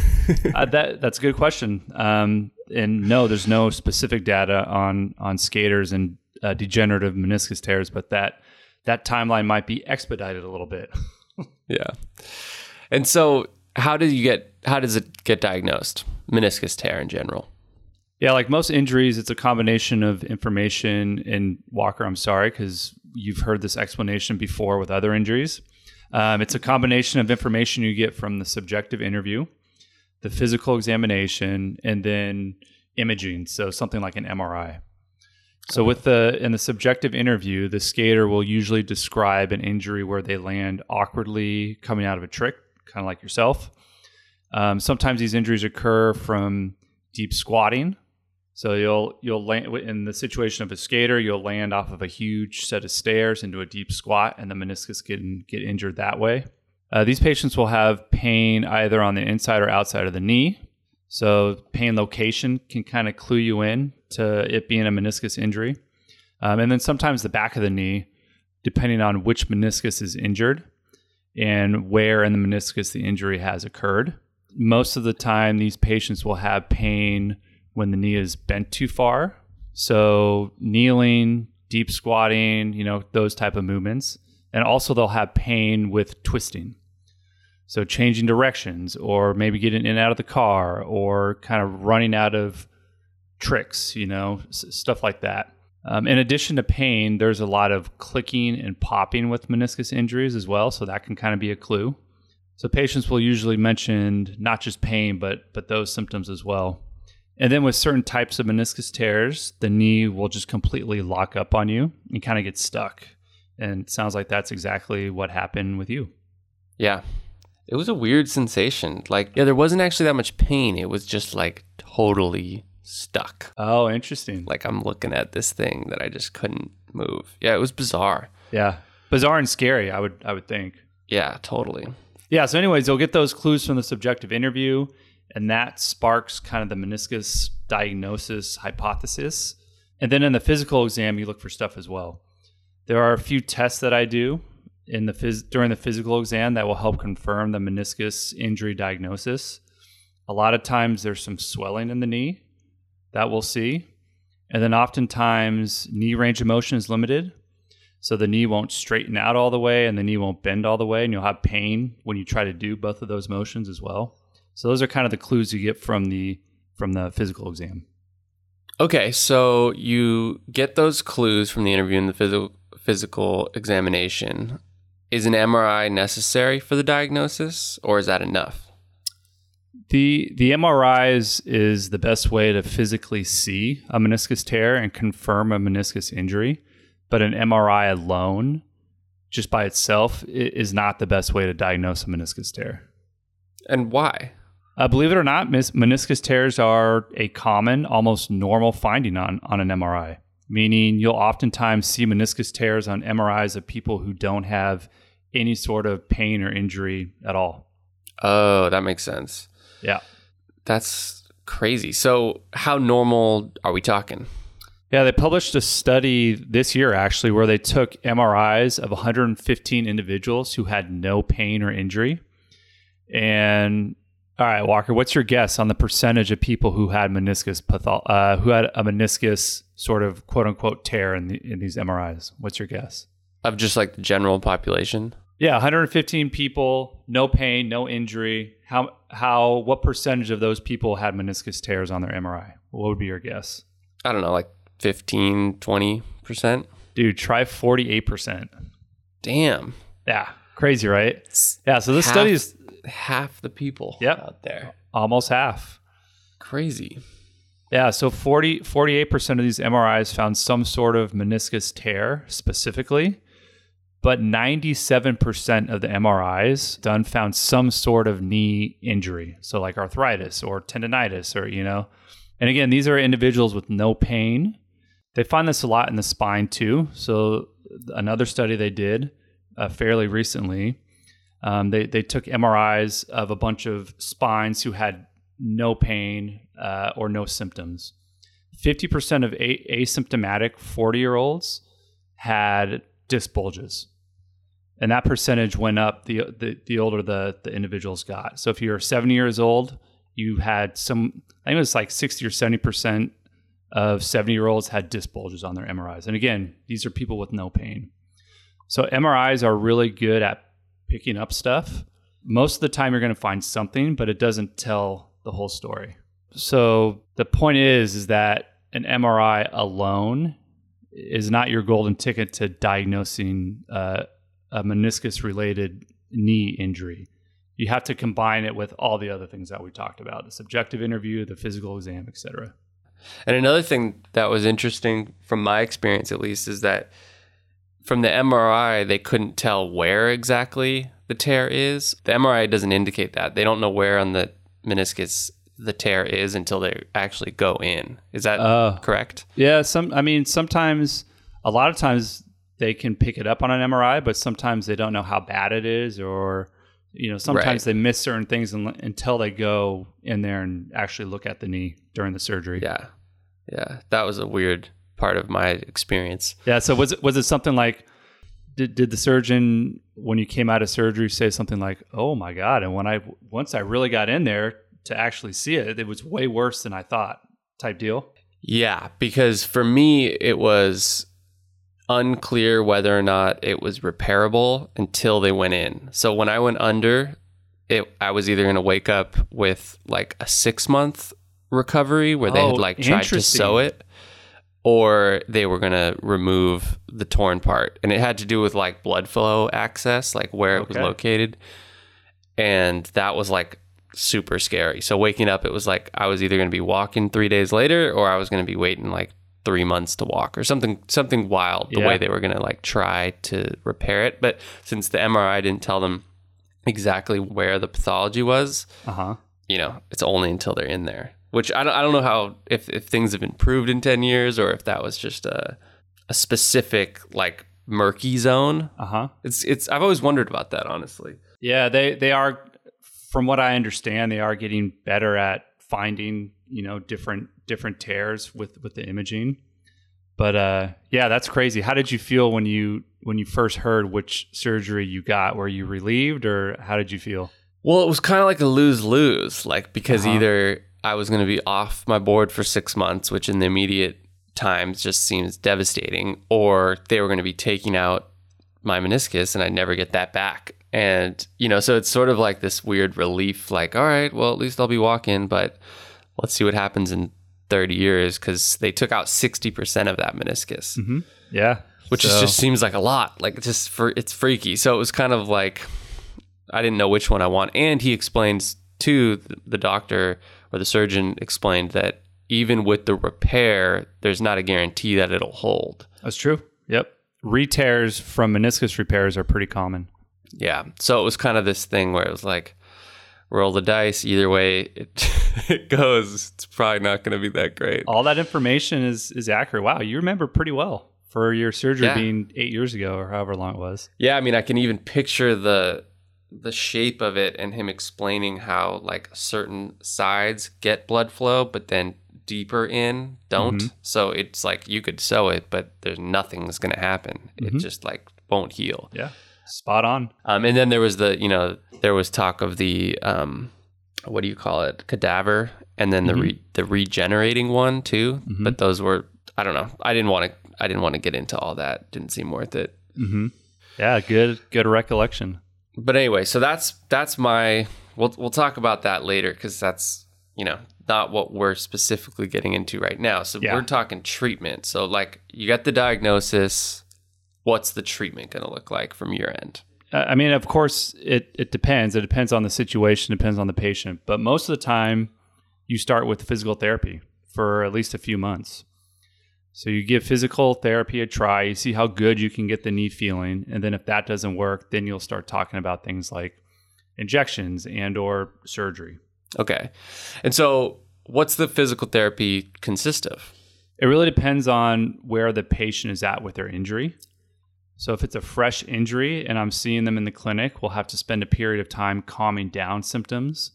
Speaker 1: uh, that that's a good question. Um, and no, there's no specific data on on skaters and uh, degenerative meniscus tears, but that that timeline might be expedited a little bit.
Speaker 2: Yeah. And so, how do you get? How does it get diagnosed? Meniscus tear in general.
Speaker 1: Yeah, like most injuries, it's a combination of information. And Walker, I'm sorry, because you've heard this explanation before with other injuries. Um, it's a combination of information you get from the subjective interview, the physical examination, and then imaging. So something like an M R I. So with the in the subjective interview, the skater will usually describe an injury where they land awkwardly coming out of a trick, kind of like yourself. Um, sometimes these injuries occur from deep squatting. So you'll you'll land in the situation of a skater, you'll land off of a huge set of stairs into a deep squat, and the meniscus can get injured that way. Uh, these patients will have pain either on the inside or outside of the knee. So pain location can kind of clue you in to it being a meniscus injury. Um, and then sometimes the back of the knee, depending on which meniscus is injured and where in the meniscus the injury has occurred. Most of the time, these patients will have pain when the knee is bent too far. So kneeling, deep squatting, you know, those type of movements. And also they'll have pain with twisting. So changing directions, or maybe getting in and out of the car, or kind of running out of tricks, you know, s- stuff like that. Um, in addition to pain, there's a lot of clicking and popping with meniscus injuries as well. So that can kind of be a clue. So patients will usually mention not just pain, but but those symptoms as well. And then with certain types of meniscus tears, the knee will just completely lock up on you and kind of get stuck. And it sounds like that's exactly what happened with you.
Speaker 2: Yeah. It was a weird sensation. Like, yeah, there wasn't actually that much pain. It was just like totally stuck.
Speaker 1: Oh, interesting.
Speaker 2: Like I'm looking at this thing that I just couldn't move. Yeah, it was bizarre.
Speaker 1: Yeah. Bizarre and scary, I would I would think.
Speaker 2: Yeah, totally.
Speaker 1: Yeah, so anyways, you'll get those clues from the subjective interview, and that sparks kind of the meniscus diagnosis hypothesis. And then in the physical exam, you look for stuff as well. There are a few tests that I do in the phys- during the physical exam that will help confirm the meniscus injury diagnosis. A lot of times there's some swelling in the knee that we'll see. And then oftentimes knee range of motion is limited. So the knee won't straighten out all the way and the knee won't bend all the way, and you'll have pain when you try to do both of those motions as well. So those are kind of the clues you get from the from the physical exam.
Speaker 2: Okay, so you get those clues from the interview and the physical physical examination. Is an M R I necessary for the diagnosis, or is that enough?
Speaker 1: The the M R Is is the best way to physically see a meniscus tear and confirm a meniscus injury, but an M R I alone, just by itself, is not the best way to diagnose a meniscus tear.
Speaker 2: And why?
Speaker 1: Uh, believe it or not, mis- meniscus tears are a common, almost normal finding on, on an M R I, meaning you'll oftentimes see meniscus tears on M R Is of people who don't have any sort of pain or injury at all.
Speaker 2: Oh, that makes sense.
Speaker 1: Yeah.
Speaker 2: That's crazy. So how normal are we talking?
Speaker 1: Yeah, they published a study this year, actually, where they took M R Is of one hundred fifteen individuals who had no pain or injury. And all right, Walker, what's your guess on the percentage of people who had meniscus patho- uh, who had a meniscus sort of quote unquote tear in, the, in these M R Is? What's your guess?
Speaker 2: Of just like the general population?
Speaker 1: Yeah, one hundred fifteen people, no pain, no injury. How how what percentage of those people had meniscus tears on their M R I? What would be your guess?
Speaker 2: I don't know, like fifteen, twenty percent?
Speaker 1: Dude, try forty-eight percent.
Speaker 2: Damn.
Speaker 1: Yeah, crazy, right? Yeah, so this
Speaker 2: half,
Speaker 1: study is
Speaker 2: half the people
Speaker 1: yep,
Speaker 2: out there.
Speaker 1: Almost half.
Speaker 2: Crazy.
Speaker 1: Yeah, so forty, forty-eight percent of these M R Is found some sort of meniscus tear specifically, but ninety-seven percent of the M R Is done found some sort of knee injury. So like arthritis or tendonitis or, you know. And again, these are individuals with no pain. They find this a lot in the spine too. So another study they did uh, fairly recently, um, they, they took M R Is of a bunch of spines who had no pain uh, or no symptoms. fifty percent of a- asymptomatic forty-year-olds had disc bulges. And that percentage went up the the, the older the, the individuals got. So if you're seventy years old, you had some, I think it was like sixty or seventy percent of seventy-year-olds had disc bulges on their M R Is. And again, these are people with no pain. So M R Is are really good at picking up stuff. Most of the time you're going to find something, but it doesn't tell the whole story. So the point is, is that an M R I alone is not your golden ticket to diagnosing uh, a meniscus-related knee injury. You have to combine it with all the other things that we talked about, the subjective interview, the physical exam, et cetera.
Speaker 2: And another thing that was interesting from my experience, at least, is that from the M R I, they couldn't tell where exactly the tear is. The M R I doesn't indicate that. They don't know where on the meniscus the tear is until they actually go in. Is that uh, correct?
Speaker 1: Yeah. Some, I mean, sometimes, a lot of times they can pick it up on an M R I, but sometimes they don't know how bad it is, or, you know, sometimes right. they miss certain things until they go in there and actually look at the knee during the surgery.
Speaker 2: Yeah. Yeah. That was a weird part of my experience.
Speaker 1: Yeah. So was it, was it something like, did, did the surgeon, when you came out of surgery, say something like, oh my God, and when I, once I really got in there to actually see it, it was way worse than I thought type deal?
Speaker 2: Yeah. Because for me, it was unclear whether or not it was repairable until they went in. So when I went under, it, I was either going to wake up with like a six month recovery where they
Speaker 1: oh,
Speaker 2: had like tried to sew it, or they were going to remove the torn part. And it had to do with like blood flow access, like where it
Speaker 1: okay.
Speaker 2: was located. And that was like super scary. So waking up, it was like I was either going to be walking three days later, or I was going to be waiting like three months to walk, or something something wild, the
Speaker 1: yeah.
Speaker 2: way they were going to like try to repair it. But since the M R I didn't tell them exactly where the pathology was,
Speaker 1: uh-huh.
Speaker 2: you know, it's only until they're in there. Which I don't, I don't know how, if, if things have improved in ten years, or if that was just a a specific like murky zone.
Speaker 1: Uh-huh.
Speaker 2: It's it's I've always wondered about that, honestly.
Speaker 1: Yeah, they they are, from what I understand, they are getting better at finding, you know, different different tears with with the imaging. But uh yeah, that's crazy. How did you feel when you when you first heard which surgery you got? Were you relieved, or how did you feel?
Speaker 2: Well, it was kind of like a lose-lose, like because
Speaker 1: Uh-huh.
Speaker 2: either I was going to be off my board for six months, which in the immediate times just seems devastating, or they were going to be taking out my meniscus and I'd never get that back. And, you know, so it's sort of like this weird relief, like, all right, well, at least I'll be walking, but let's see what happens in thirty years, because they took out sixty percent of that meniscus.
Speaker 1: Mm-hmm. Yeah.
Speaker 2: Which
Speaker 1: so.
Speaker 2: is, just seems like a lot. Like, it's just for, it's freaky. So it was kind of like, I didn't know which one I want. And he explains to the doctor, or the surgeon explained, that even with the repair, there's not a guarantee that it'll hold.
Speaker 1: That's true. Yep. Re-tears from meniscus repairs are pretty common.
Speaker 2: Yeah. So it was kind of this thing where it was like, roll the dice. Either way it, it goes, it's probably not going to be that great.
Speaker 1: All that information is is accurate. Wow, you remember pretty well for your surgery
Speaker 2: Yeah.
Speaker 1: being eight years ago or however long it was.
Speaker 2: Yeah. I mean, I can even picture the the shape of it, and him explaining how like certain sides get blood flow, but then deeper in don't.
Speaker 1: Mm-hmm.
Speaker 2: So it's like you could sew it, but there's nothing's going to happen.
Speaker 1: Mm-hmm.
Speaker 2: It just like won't heal.
Speaker 1: Yeah, spot on.
Speaker 2: Um, and then there was the, you know, there was talk of the, um, what do you call it? Cadaver. And then
Speaker 1: Mm-hmm.
Speaker 2: the, re- the regenerating one too.
Speaker 1: Mm-hmm.
Speaker 2: But those were, I don't know. I didn't want to, I didn't want to get into all that. Didn't seem worth it.
Speaker 1: Mm-hmm. Yeah, good good recollection.
Speaker 2: But anyway, so that's, that's my, we'll, we'll talk about that later, because that's, you know, not what we're specifically getting into right now. So
Speaker 1: Yeah.
Speaker 2: we're talking treatment. So like you got the diagnosis. What's the treatment going to look like from your end?
Speaker 1: Uh, I mean, of course, it, it depends. It depends on the situation, it depends on the patient. But most of the time, you start with physical therapy for at least a few months. So you give physical therapy a try, you see how good you can get the knee feeling. And then if that doesn't work, then you'll start talking about things like injections and or surgery.
Speaker 2: Okay. And so what's the physical therapy consist of?
Speaker 1: It really depends on where the patient is at with their injury. So if it's a fresh injury and I'm seeing them in the clinic, we'll have to spend a period of time calming down symptoms.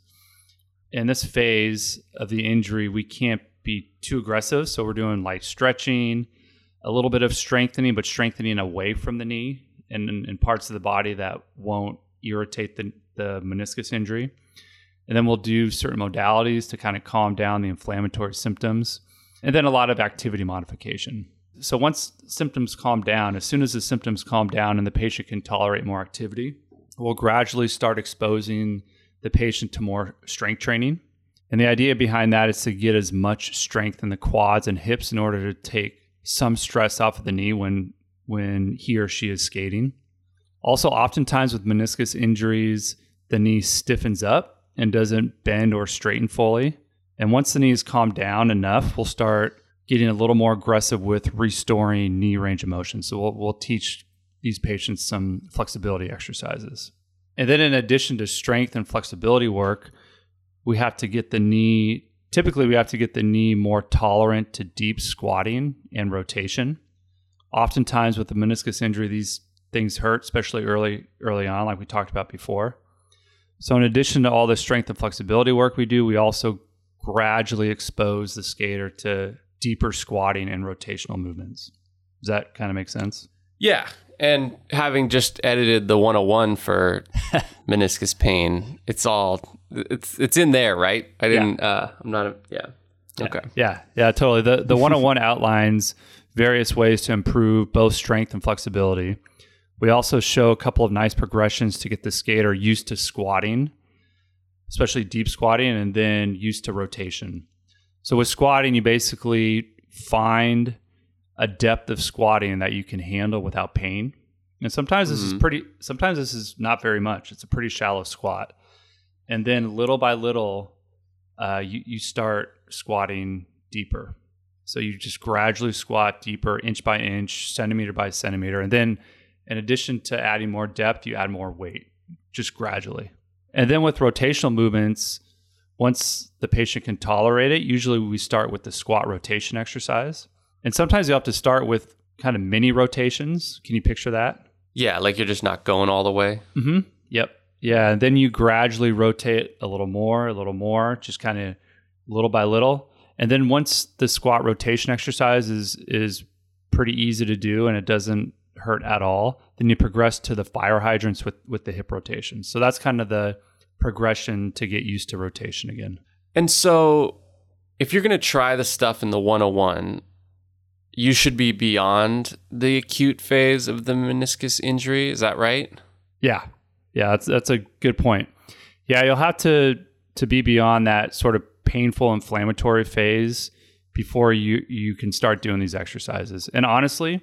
Speaker 1: In this phase of the injury, we can't be too aggressive. So we're doing light stretching, a little bit of strengthening, but strengthening away from the knee and in parts of the body that won't irritate the, the meniscus injury. And then we'll do certain modalities to kind of calm down the inflammatory symptoms. And then a lot of activity modification. So once symptoms calm down, as soon as the symptoms calm down and the patient can tolerate more activity, we'll gradually start exposing the patient to more strength training. And the idea behind that is to get as much strength in the quads and hips in order to take some stress off of the knee when when he or she is skating. Also, oftentimes with meniscus injuries, the knee stiffens up and doesn't bend or straighten fully. And once the knee is calmed down enough, we'll start getting a little more aggressive with restoring knee range of motion. So we'll, we'll teach these patients some flexibility exercises. And then in addition to strength and flexibility work, we have to get the knee, typically we have to get the knee more tolerant to deep squatting and rotation. Oftentimes with the meniscus injury, these things hurt, especially early early on, like we talked about before. So in addition to all the strength and flexibility work we do, we also gradually expose the skater to deeper squatting and rotational movements. Does that kind of make sense?
Speaker 2: Yeah. And having just edited the one oh one for meniscus pain, it's all, it's it's in there, right? I didn't, yeah. uh, I'm not, a, yeah. Okay.
Speaker 1: Yeah. Yeah, totally. The, the one oh one outlines various ways to improve both strength and flexibility. We also show a couple of nice progressions to get the skater used to squatting, especially deep squatting, and then used to rotation. So with squatting, you basically find a depth of squatting that you can handle without pain. And sometimes this mm-hmm. is pretty, sometimes this is not very much. It's a pretty shallow squat. And then little by little, uh, you, you start squatting deeper. So you just gradually squat deeper, inch by inch, centimeter by centimeter. And then in addition to adding more depth, you add more weight, just gradually. And then with rotational movements, once the patient can tolerate it, usually we start with the squat rotation exercise. And sometimes you have to start with kind of mini rotations. Can you picture that?
Speaker 2: Yeah, like you're just not going all the way.
Speaker 1: Mm-hmm. Yep. Yeah. And then you gradually rotate a little more, a little more, just kind of little by little. And then once the squat rotation exercise is is pretty easy to do and it doesn't hurt at all, then you progress to the fire hydrants with, with the hip rotation. So that's kind of the progression to get used to rotation again.
Speaker 2: And so if you're going to try the stuff in the one oh one, you should be beyond the acute phase of the meniscus injury. Is that right?
Speaker 1: Yeah. Yeah, that's that's a good point. Yeah, you'll have to to be beyond that sort of painful inflammatory phase before you you can start doing these exercises. And honestly,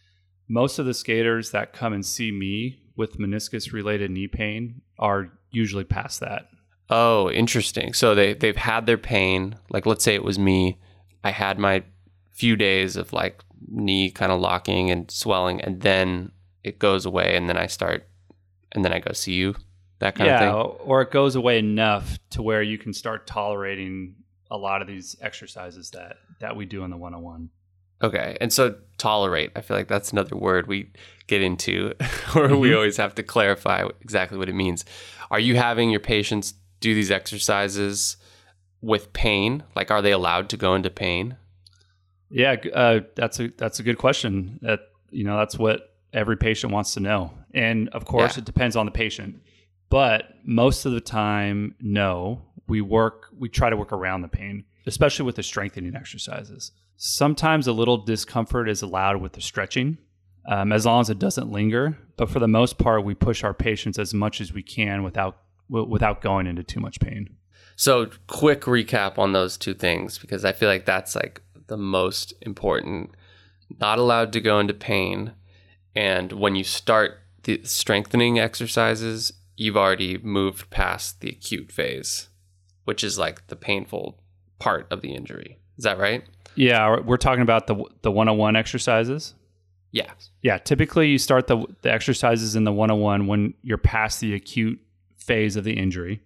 Speaker 1: most of the skaters that come and see me with meniscus related knee pain are usually past that.
Speaker 2: Oh, interesting. So they they've had their pain. Like let's say it was me. I had my few days of like knee kind of locking and swelling, and then it goes away, and then I start, and then I go see you, that kind
Speaker 1: yeah,
Speaker 2: of thing.
Speaker 1: Yeah, or it goes away enough to where you can start tolerating a lot of these exercises that that we do in the one oh one.
Speaker 2: Okay, and so tolerate, I feel like that's another word we get into, or
Speaker 1: mm-hmm.
Speaker 2: we always have to clarify exactly what it means. Are you having your patients do these exercises with pain? Like, are they allowed to go into pain?
Speaker 1: Yeah, uh, that's a that's a good question. That you know, that's what every patient wants to know. And of course, yeah. It depends on the patient. But most of the time, no. We work. We try to work around the pain, especially with the strengthening exercises. Sometimes a little discomfort is allowed with the stretching, um, as long as it doesn't linger. But for the most part, we push our patients as much as we can without w- without going into too much pain.
Speaker 2: So, quick recap on those two things, because I feel like that's like the most important. Not allowed to go into pain. And when you start the strengthening exercises, you've already moved past the acute phase, which is like the painful part of the injury. Is that right?
Speaker 1: Yeah, we're talking about the the one oh one exercises.
Speaker 2: Yeah.
Speaker 1: Yeah, typically you start the the exercises in the one oh one when you're past the acute phase of the injury.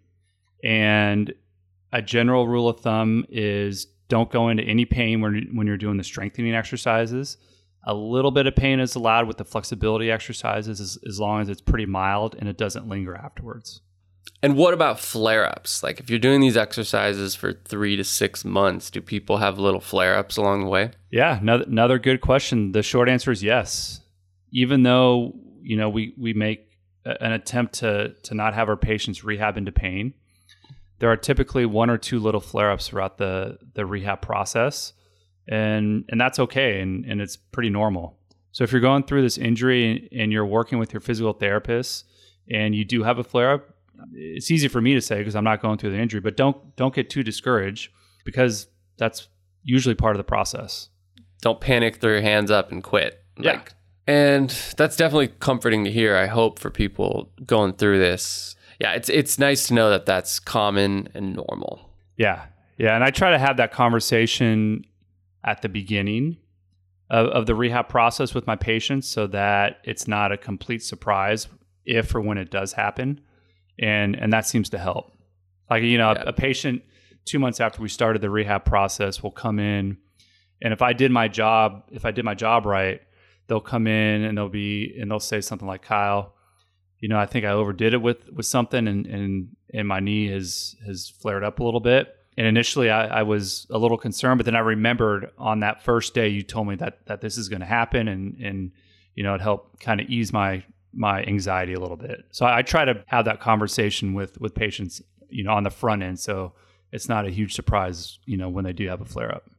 Speaker 1: And a general rule of thumb is don't go into any pain when, when you're doing the strengthening exercises. A little bit of pain is allowed with the flexibility exercises as, as long as it's pretty mild and it doesn't linger afterwards.
Speaker 2: And what about flare-ups? Like if you're doing these exercises for three to six months, do people have little flare-ups along the way?
Speaker 1: Yeah, another, another good question. The short answer is yes. Even though, you know, we, we make an attempt to to not have our patients rehab into pain, there are typically one or two little flare-ups throughout the, the rehab process. And and that's okay, and, and it's pretty normal. So if you're going through this injury and, and you're working with your physical therapist and you do have a flare-up, it's easy for me to say because I'm not going through the injury, but don't don't get too discouraged because that's usually part of the process.
Speaker 2: Don't panic, throw your hands up and quit.
Speaker 1: Yeah.
Speaker 2: Like, and that's definitely comforting to hear, I hope, for people going through this. Yeah, it's it's nice to know that that's common and normal.
Speaker 1: Yeah. Yeah. And I try to have that conversation at the beginning of, of the rehab process with my patients so that it's not a complete surprise if or when it does happen. And and that seems to help. Like, you know, yeah. a, a patient two months after we started the rehab process will come in, and if I did my job, if I did my job right, they'll come in and they'll be and they'll say something like, Kyle, you know, I think I overdid it with with something, and and and my knee has has flared up a little bit. And initially, I, I was a little concerned, but then I remembered on that first day you told me that that this is going to happen, and and you know, it helped kind of ease my my anxiety a little bit. So I, I try to have that conversation with with patients, you know, on the front end, so it's not a huge surprise, you know, when they do have a flare up.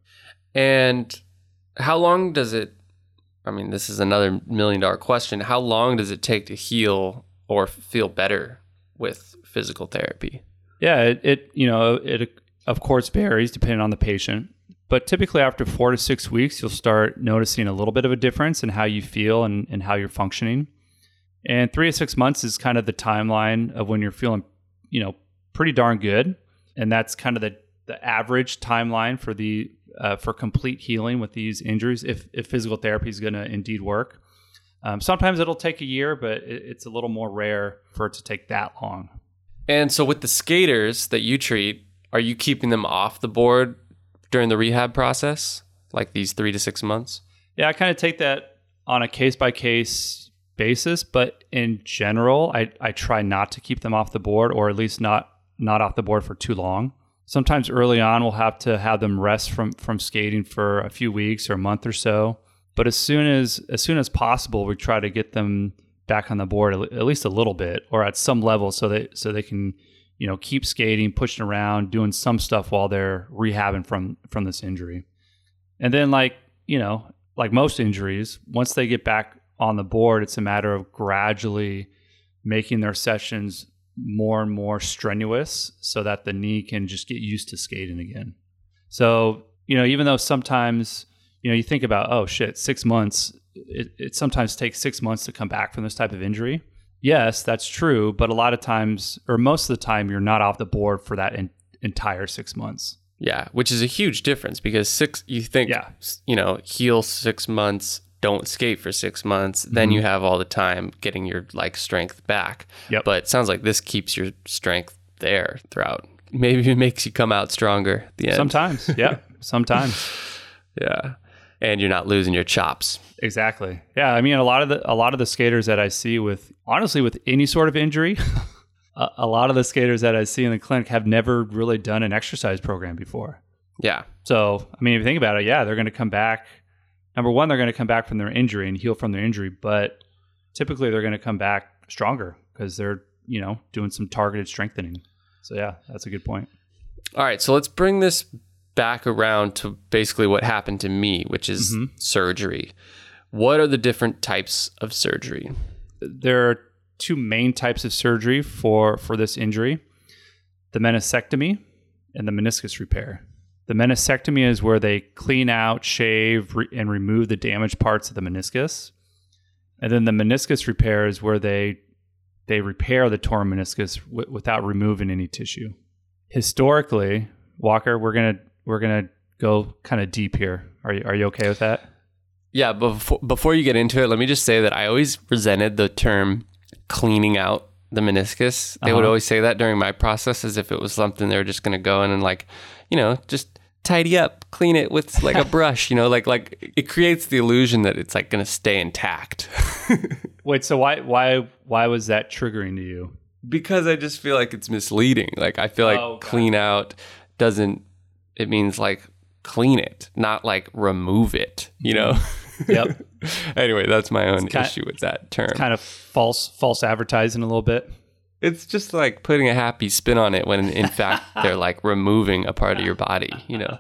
Speaker 2: And how long does it? I mean, this is another million dollar question. How long does it take to heal or feel better with physical therapy?
Speaker 1: Yeah, it, it you know it of course varies depending on the patient. But typically after four to six weeks, you'll start noticing a little bit of a difference in how you feel and, and how you're functioning. And three to six months is kind of the timeline of when you're feeling, you know, pretty darn good. And that's kind of the, the average timeline for the uh, for complete healing with these injuries, if, if physical therapy is going to indeed work. Um, sometimes it'll take a year, but it, it's a little more rare for it to take that long.
Speaker 2: And so with the skaters that you treat, are you keeping them off the board during the rehab process, like these three to six months?
Speaker 1: Yeah, I kind of take that on a case-by-case basis, but in general, I, I try not to keep them off the board, or at least not not off the board for too long. Sometimes early on, we'll have to have them rest from from skating for a few weeks or a month or so. But as soon as as soon as possible, we try to get them back on the board at least a little bit, or at some level, so they so they can, you know, keep skating, pushing around, doing some stuff while they're rehabbing from from this injury. And then, like, you know, like most injuries, once they get back on the board, it's a matter of gradually making their sessions more and more strenuous so that the knee can just get used to skating again. So, you know, even though sometimes, you know, you think about, oh shit, six months, it, it sometimes takes six months to come back from this type of injury. Yes, that's true. But a lot of times, or most of the time, you're not off the board for that in, entire six months.
Speaker 2: Yeah, which is a huge difference, because six, you think, yeah. you know, heal six months, don't skate for six months, then mm-hmm. you have all the time getting your like strength back.
Speaker 1: Yep.
Speaker 2: But it sounds like this keeps your strength there throughout. Maybe it makes you come out stronger at the end.
Speaker 1: Sometimes, yeah, sometimes.
Speaker 2: Yeah. And you're not losing your chops.
Speaker 1: Exactly. Yeah, I mean, a lot of the a lot of the skaters that I see with, honestly, with any sort of injury, a, a lot of the skaters that I see in the clinic have never really done an exercise program before.
Speaker 2: Yeah.
Speaker 1: So, I mean, if you think about it, yeah, they're going to come back. Number one, they're going to come back from their injury and heal from their injury, but typically they're going to come back stronger because they're, you know, doing some targeted strengthening. So yeah, that's a good point.
Speaker 2: All right, so let's bring this back around to basically what happened to me, which is mm-hmm. surgery. What are the different types of surgery?
Speaker 1: There are two main types of surgery for, for this injury: the meniscectomy and the meniscus repair. The meniscectomy is where they clean out, shave, re- and remove the damaged parts of the meniscus. And then the meniscus repair is where they they repair the torn meniscus w- without removing any tissue. Historically, Walker, we're gonna we're gonna go kind of deep here. Are you are you okay with that?
Speaker 2: Yeah, but before, before you get into it, let me just say that I always resented the term cleaning out the meniscus. They uh-huh. would always say that during my process, as if it was something they were just going to go in and, like, you know, just tidy up, clean it with like a brush, you know, like like it creates the illusion that it's like going to stay intact.
Speaker 1: Wait, so why why why was that triggering to you?
Speaker 2: Because I just feel like it's misleading. Like, I feel like oh, clean out doesn't, it means like clean it, not like remove it, you know?
Speaker 1: Yep.
Speaker 2: Anyway, that's my own
Speaker 1: kind,
Speaker 2: issue with that term.
Speaker 1: Kind of false false advertising a little bit.
Speaker 2: It's just like putting a happy spin on it when in fact they're like removing a part of your body, you know?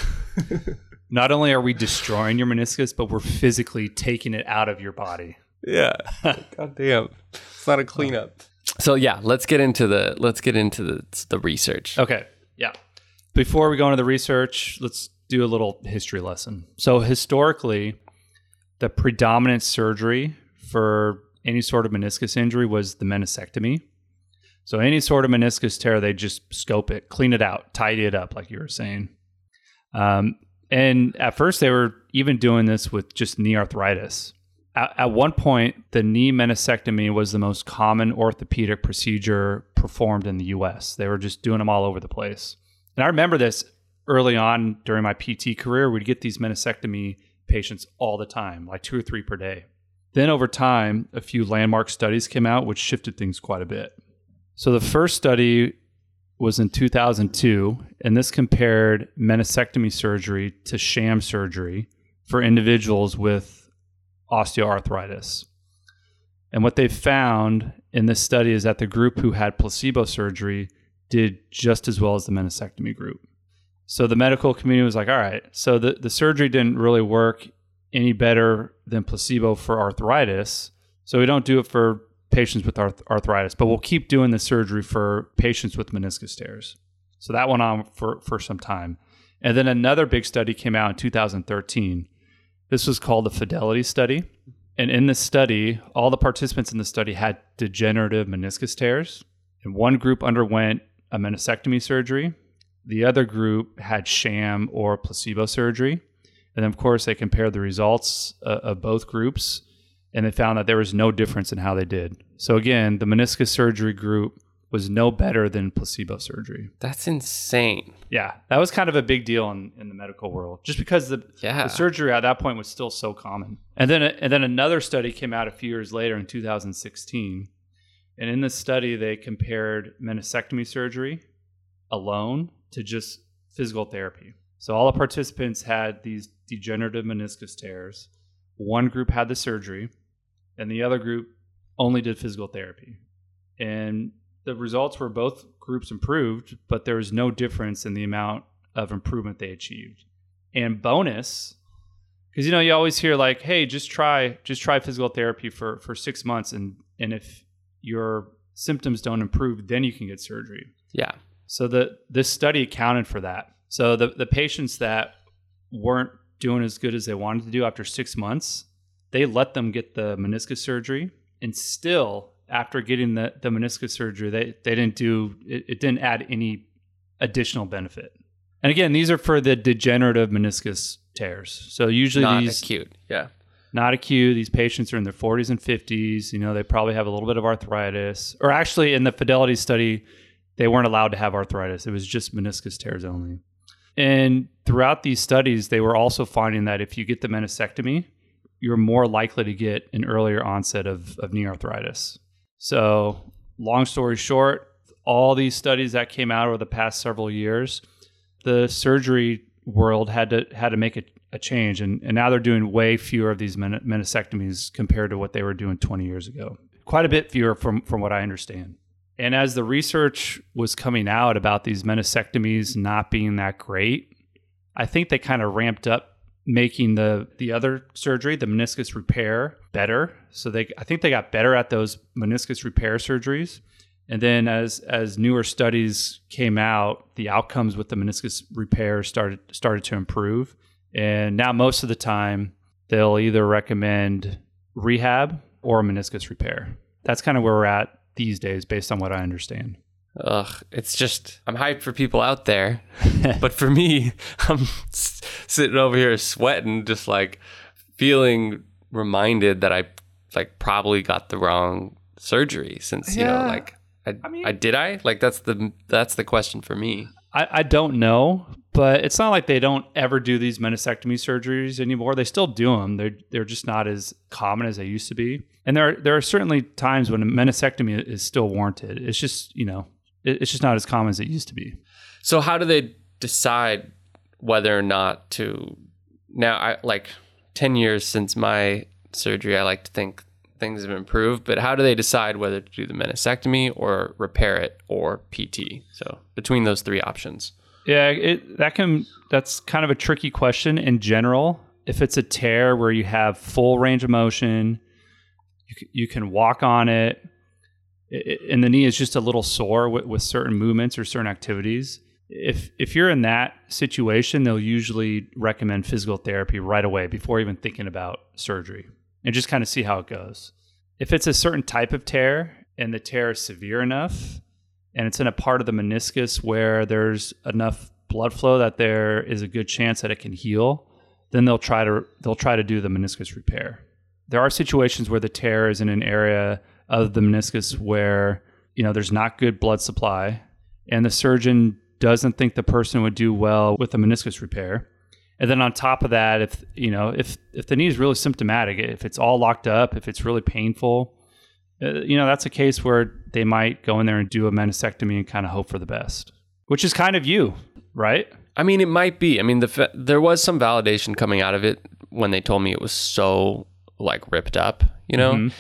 Speaker 1: Not only are we destroying your meniscus, but we're physically taking it out of your body.
Speaker 2: Yeah. God damn. It's not a cleanup. So yeah, let's get into the let's get into the the research.
Speaker 1: Okay. Yeah. Before we go into the research, let's do a little history lesson. So historically, the predominant surgery for any sort of meniscus injury was the meniscectomy. So any sort of meniscus tear, they just scope it, clean it out, tidy it up, like you were saying. Um, and at first, they were even doing this with just knee arthritis. At, at one point, the knee meniscectomy was the most common orthopedic procedure performed in the U S. They were just doing them all over the place. And I remember this early on during my P T career. We'd get these meniscectomy patients all the time, like two or three per day. Then over time, a few landmark studies came out, which shifted things quite a bit. So the first study was in two thousand two, and this compared meniscectomy surgery to sham surgery for individuals with osteoarthritis. And what they found in this study is that the group who had placebo surgery did just as well as the meniscectomy group. So the medical community was like, all right, so the, the surgery didn't really work any better than placebo for arthritis. So we don't do it for patients with arth- arthritis, but we'll keep doing the surgery for patients with meniscus tears. So that went on for, for some time. And then another big study came out in two thousand thirteen. This was called the Fidelity Study. And in this study, all the participants in the study had degenerative meniscus tears. And one group underwent a meniscectomy surgery. The other group had sham or placebo surgery. And then, of course, they compared the results uh, of both groups, and they found that there was no difference in how they did. So again, the meniscus surgery group was no better than placebo surgery.
Speaker 2: That's insane.
Speaker 1: Yeah, that was kind of a big deal in, in the medical world, just because the,
Speaker 2: yeah.
Speaker 1: the surgery at that point was still so common. And then, and then another study came out a few years later in two thousand sixteen. And in this study, they compared meniscectomy surgery alone to just physical therapy. So all the participants had these degenerative meniscus tears. One group had the surgery, and the other group only did physical therapy. And the results were both groups improved, but there was no difference in the amount of improvement they achieved. And bonus, because you know you always hear like, hey, just try just try physical therapy for, for six months, and and if your symptoms don't improve, then you can get surgery.
Speaker 2: Yeah.
Speaker 1: So the this study accounted for that. So the, the patients that weren't doing as good as they wanted to do after six months, they let them get the meniscus surgery. And still, after getting the, the meniscus surgery, they, they didn't do, it, it didn't add any additional benefit. And again, these are for the degenerative meniscus tears. So usually
Speaker 2: Not
Speaker 1: these...
Speaker 2: acute, yeah.
Speaker 1: Not acute. These patients are in their forties and fifties. You know, they probably have a little bit of arthritis. Or actually, in the Fidelity study, they weren't allowed to have arthritis. It was just meniscus tears only. And throughout these studies, they were also finding that if you get the meniscectomy, you're more likely to get an earlier onset of, of knee arthritis. So long story short, all these studies that came out over the past several years, the surgery world had to had to make a, a change. And, and now they're doing way fewer of these men, meniscectomies compared to what they were doing twenty years ago. Quite a bit fewer from, from what I understand. And as the research was coming out about these meniscectomies not being that great, I think they kind of ramped up making the the other surgery, the meniscus repair, better. So they, I think they got better at those meniscus repair surgeries. And then as as newer studies came out, the outcomes with the meniscus repair started started to improve. And now most of the time, they'll either recommend rehab or meniscus repair. That's kind of where we're at these days, based on what I understand.
Speaker 2: Ugh, it's just, I'm hyped for people out there, but for me, I'm s- sitting over here sweating, just like feeling reminded that I like probably got the wrong surgery since, you
Speaker 1: Yeah.
Speaker 2: know, like, I,
Speaker 1: I mean-
Speaker 2: I did I? Like, that's the, that's the question for me.
Speaker 1: I, I don't know, but it's not like they don't ever do these meniscectomy surgeries anymore. They still do them. They're they're just not as common as they used to be. And there are, there are certainly times when a meniscectomy is still warranted. It's just, you know, it, it's just not as common as it used to be.
Speaker 2: So how do they decide whether or not to, now I like ten years since my surgery, I like to think things have improved, but how do they decide whether to do the meniscectomy or repair it or P T? So between those three options.
Speaker 1: Yeah, it that can that's kind of a tricky question in general. If it's a tear where you have full range of motion, you c- you can walk on it, and the knee is just a little sore with, with certain movements or certain activities, if if you're in that situation, they'll usually recommend physical therapy right away before even thinking about surgery, and just kind of see how it goes. If it's a certain type of tear and the tear is severe enough, and it's in a part of the meniscus where there's enough blood flow that there is a good chance that it can heal, then they'll try to they'll try to do the meniscus repair. There are situations where the tear is in an area of the meniscus where, you know, there's not good blood supply, and the surgeon doesn't think the person would do well with the meniscus repair. And then on top of that, if you know, if if the knee is really symptomatic, if it's all locked up, if it's really painful, uh, you know, that's a case where they might go in there and do a meniscectomy and kind of hope for the best, which is kind of you, right?
Speaker 2: I mean, it might be. I mean, the there was some validation coming out of it when they told me it was so like ripped up, you know, mm-hmm.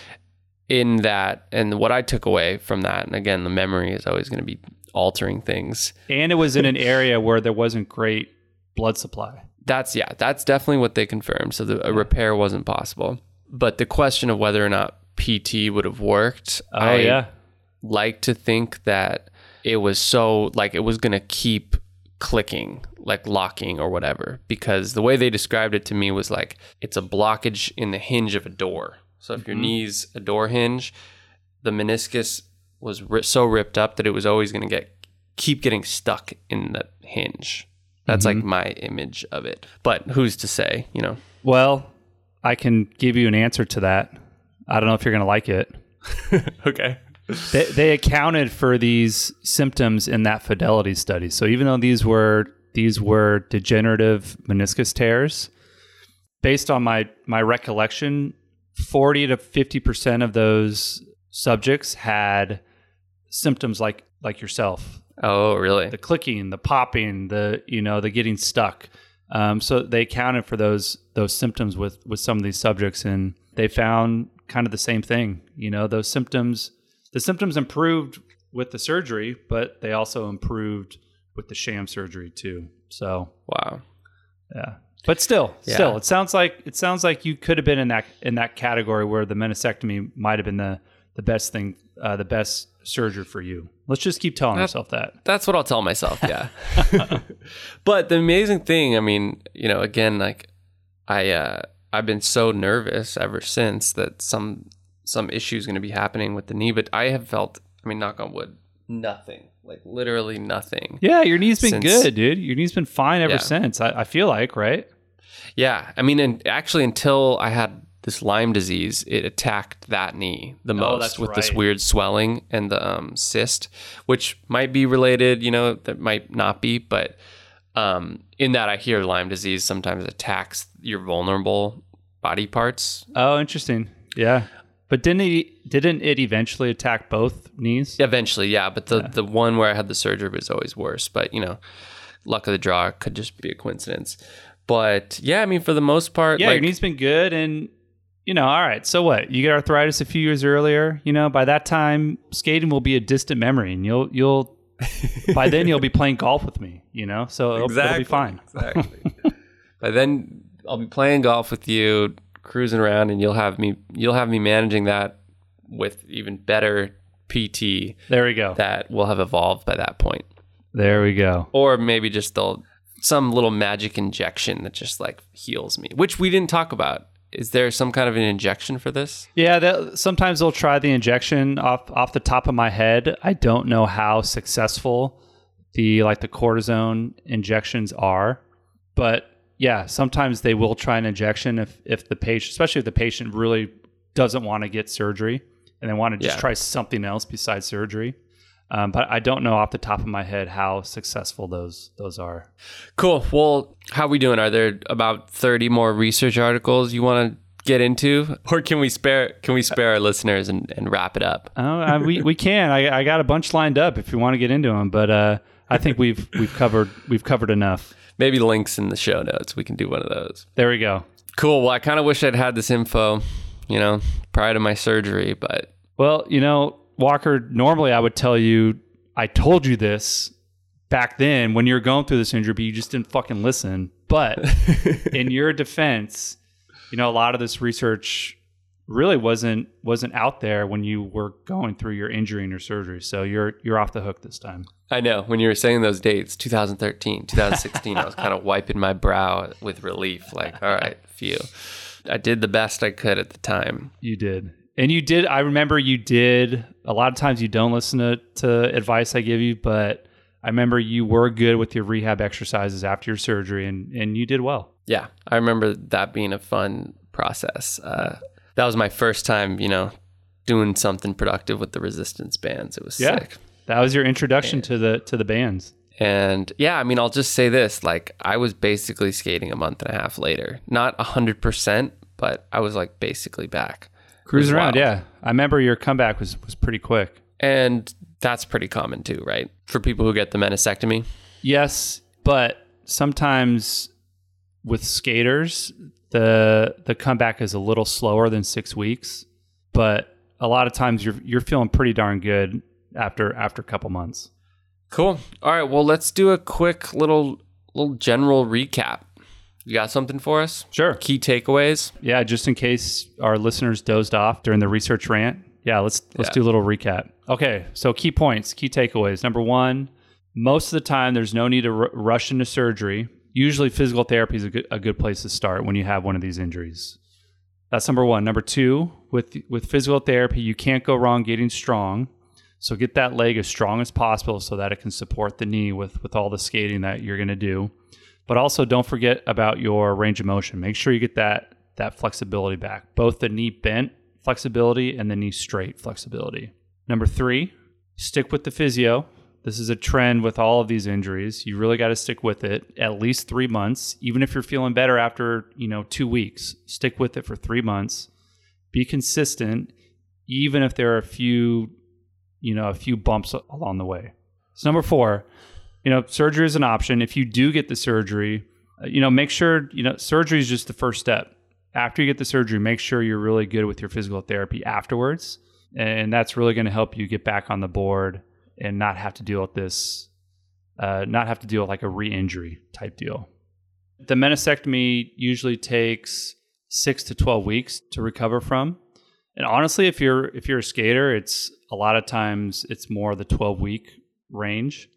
Speaker 2: in that. And what I took away from that, and again, the memory is always going to be altering things. And
Speaker 1: it was in an area where there wasn't great blood supply.
Speaker 2: That's, yeah, that's definitely what they confirmed. So the, a repair wasn't possible. But the question of whether or not P T would have worked,
Speaker 1: oh,
Speaker 2: I
Speaker 1: yeah.
Speaker 2: like to think that it was so, like, it was going to keep clicking, like locking or whatever. Because the way they described it to me was like, it's a blockage in the hinge of a door. So if mm-hmm. your knee's a door hinge, the meniscus was ri- so ripped up that it was always going to get keep getting stuck in the hinge. That's mm-hmm. like my image of it. But who's to say, you know?
Speaker 1: Well, I can give you an answer to that. I don't know if you're going to like it.
Speaker 2: Okay.
Speaker 1: They, they accounted for these symptoms in that fidelity study. So even though these were these were degenerative meniscus tears, based on my my recollection, forty to fifty percent of those subjects had symptoms like like yourself.
Speaker 2: Oh, really?
Speaker 1: The clicking, the popping, the you know, the getting stuck. Um, so they accounted for those those symptoms with with some of these subjects, and they found kind of the same thing. You know, those symptoms, the symptoms improved with the surgery, but they also improved with the sham surgery too. So
Speaker 2: wow,
Speaker 1: yeah. But still,
Speaker 2: yeah.
Speaker 1: still, it sounds like it sounds like you could have been in that in that category where the meniscectomy might have been the the best thing, uh, the best surgery for you. Let's just keep telling
Speaker 2: that,
Speaker 1: ourselves that.
Speaker 2: That's what I'll tell myself. Yeah. But the amazing thing, I mean, you know, again, like I, uh, I've been so nervous ever since that some some issue is going to be happening with the knee, but I have felt, I mean, knock on wood, nothing, like literally nothing.
Speaker 1: Yeah, your knee's been
Speaker 2: since,
Speaker 1: good, dude. Your knee's been fine ever
Speaker 2: yeah.
Speaker 1: since. I, I feel like, right?
Speaker 2: Yeah, I mean, and actually, until I had this Lyme disease, it attacked that knee the most
Speaker 1: oh, that's
Speaker 2: with
Speaker 1: right.
Speaker 2: this weird swelling and the um, cyst, which might be related, you know, that might not be, but um, in that I hear Lyme disease sometimes attacks your vulnerable body parts.
Speaker 1: Oh, interesting. Yeah. But didn't it, didn't it eventually attack both knees?
Speaker 2: Eventually, yeah. But the,
Speaker 1: yeah.
Speaker 2: the one where I had the surgery was always worse. But, you know, luck of the draw, could just be a coincidence. But, yeah, I mean, for the most part...
Speaker 1: Yeah,
Speaker 2: like,
Speaker 1: your knee's been good. And, you know, all right, so what? You get arthritis a few years earlier. You know, by that time, skating will be a distant memory. And you'll... you'll by then, you'll be playing golf with me, you know? So it'll,
Speaker 2: exactly,
Speaker 1: it'll be fine.
Speaker 2: Exactly. By then, I'll be playing golf with you, cruising around, and you'll have me you'll have me managing that with even better P T.
Speaker 1: There we go.
Speaker 2: That will have evolved by that point.
Speaker 1: There we go.
Speaker 2: Or maybe just they'll some little magic injection that just like heals me, which we didn't talk about. Is there some kind of an injection for this?
Speaker 1: Yeah, that, sometimes they'll try the injection off off the top of my head. I don't know how successful the like the cortisone injections are, but yeah, sometimes they will try an injection if if the patient, especially if the patient really doesn't want to get surgery and they want to just
Speaker 2: yeah.
Speaker 1: try something else besides surgery. Um, but I don't know off the top of my head how successful those those are.
Speaker 2: Cool. Well, how are we doing? Are there about thirty more research articles you want to get into, or can we spare can we spare our listeners and, and wrap it up?
Speaker 1: Oh, I, we we can. I, I got a bunch lined up if you want to get into them, but uh, I think we've we've covered we've covered enough.
Speaker 2: Maybe links in the show notes. We can do one of those.
Speaker 1: There we go.
Speaker 2: Cool. Well, I kind of wish I'd had this info, you know, prior to my surgery, but
Speaker 1: well, you know. Walker, normally I would tell you, I told you this back then when you were going through this injury, but you just didn't fucking listen. But in your defense, you know, a lot of this research really wasn't wasn't out there when you were going through your injury and your surgery. So you're you're off the hook this time.
Speaker 2: I know. When you were saying those dates, two thousand thirteen, two thousand sixteen, I was kind of wiping my brow with relief. Like, all right, phew. I did the best I could at the time.
Speaker 1: You did. And you did. I remember you did. A lot of times you don't listen to, to advice I give you, but I remember you were good with your rehab exercises after your surgery, and, and you did well.
Speaker 2: Yeah, I remember that being a fun process. Uh, that was my first time, you know, doing something productive with the resistance bands. It was
Speaker 1: yeah,
Speaker 2: sick.
Speaker 1: That was your introduction
Speaker 2: and,
Speaker 1: to the to the bands.
Speaker 2: And yeah, I mean, I'll just say this: like, I was basically skating a month and a half later. Not a hundred percent, but I was like basically back.
Speaker 1: Cruising around, yeah. I remember your comeback was, was pretty quick.
Speaker 2: And that's pretty common too, right? For people who get the meniscectomy?
Speaker 1: Yes, but sometimes with skaters, the the comeback is a little slower than six weeks. But a lot of times you're you're feeling pretty darn good after after a couple months.
Speaker 2: Cool. All right, well, let's do a quick little little general recap. You got something for us?
Speaker 1: Sure.
Speaker 2: Key takeaways?
Speaker 1: Yeah, just in case our listeners dozed off during the research rant. Yeah, let's let's
Speaker 2: Yeah.
Speaker 1: do a little recap. Okay, so key points, key takeaways. Number one, most of the time there's no need to r- rush into surgery. Usually physical therapy is a good, a good place to start when you have one of these injuries. That's number one. Number two, with with physical therapy, you can't go wrong getting strong. So get that leg as strong as possible so that it can support the knee with, with all the skating that you're going to do. But also don't forget about your range of motion. Make sure you get that that flexibility back, both the knee bent flexibility and the knee straight flexibility. Number three, stick with the physio. This is a trend with all of these injuries. You really got to stick with it at least three months. Even if you're feeling better after, you know, two weeks, stick with it for three months. Be consistent, even if there are a few, you know, a few bumps along the way. So number four, you know, surgery is an option. If you do get the surgery, you know, make sure, you know, surgery is just the first step. After you get the surgery, make sure you're really good with your physical therapy afterwards. And that's really going to help you get back on the board and not have to deal with this, uh, not have to deal with like a re-injury type deal. The meniscectomy usually takes six to twelve weeks to recover from. And honestly, if you're if you're a skater, it's a lot of times it's more the twelve week range.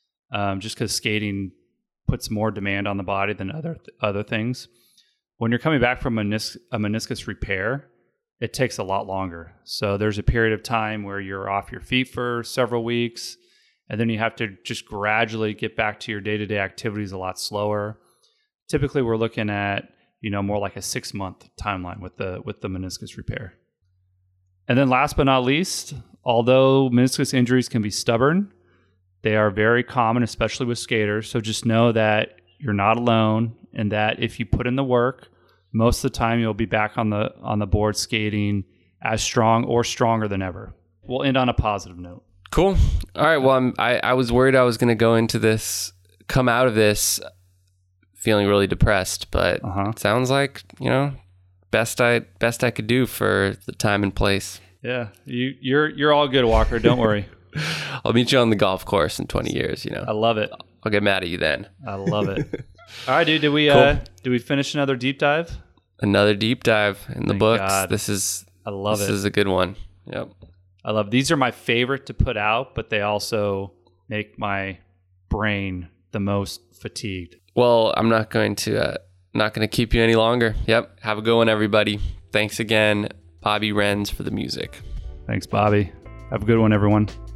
Speaker 1: Um, just because skating puts more demand on the body than other th- other things. When you're coming back from a, menis- a meniscus repair, it takes a lot longer. So there's a period of time where you're off your feet for several weeks, and then you have to just gradually get back to your day-to-day activities a lot slower. Typically, we're looking at, you know, more like a six-month timeline with the with the meniscus repair. And then last but not least, although meniscus injuries can be stubborn, they are very common, especially with skaters. So just know that you're not alone, and that if you put in the work, most of the time you'll be back on the on the board skating as strong or stronger than ever. We'll end on a positive note.
Speaker 2: Cool. All right. Well, I'm, I I was worried I was going to go into this, come out of this, feeling really depressed, but
Speaker 1: Uh-huh.
Speaker 2: it sounds like, you know, best I best I could do for the time and place.
Speaker 1: Yeah, you you're you're all good, Walker. Don't worry.
Speaker 2: I'll meet you on the golf course in twenty years. You know,
Speaker 1: I love it.
Speaker 2: I'll get mad at you then.
Speaker 1: I love it. All right, dude. Did we
Speaker 2: Cool.
Speaker 1: uh, did we finish another deep dive?
Speaker 2: Another deep dive in the
Speaker 1: Thank
Speaker 2: books.
Speaker 1: God.
Speaker 2: This is
Speaker 1: I love
Speaker 2: this
Speaker 1: it.
Speaker 2: is a good one. Yep.
Speaker 1: I love these are my favorite to put out, but they also make my brain the most fatigued.
Speaker 2: Well, I'm not going to uh, not going to keep you any longer. Yep. Have a good one, everybody. Thanks again, Bobby Renz, for the music.
Speaker 1: Thanks, Bobby. Have a good one, everyone.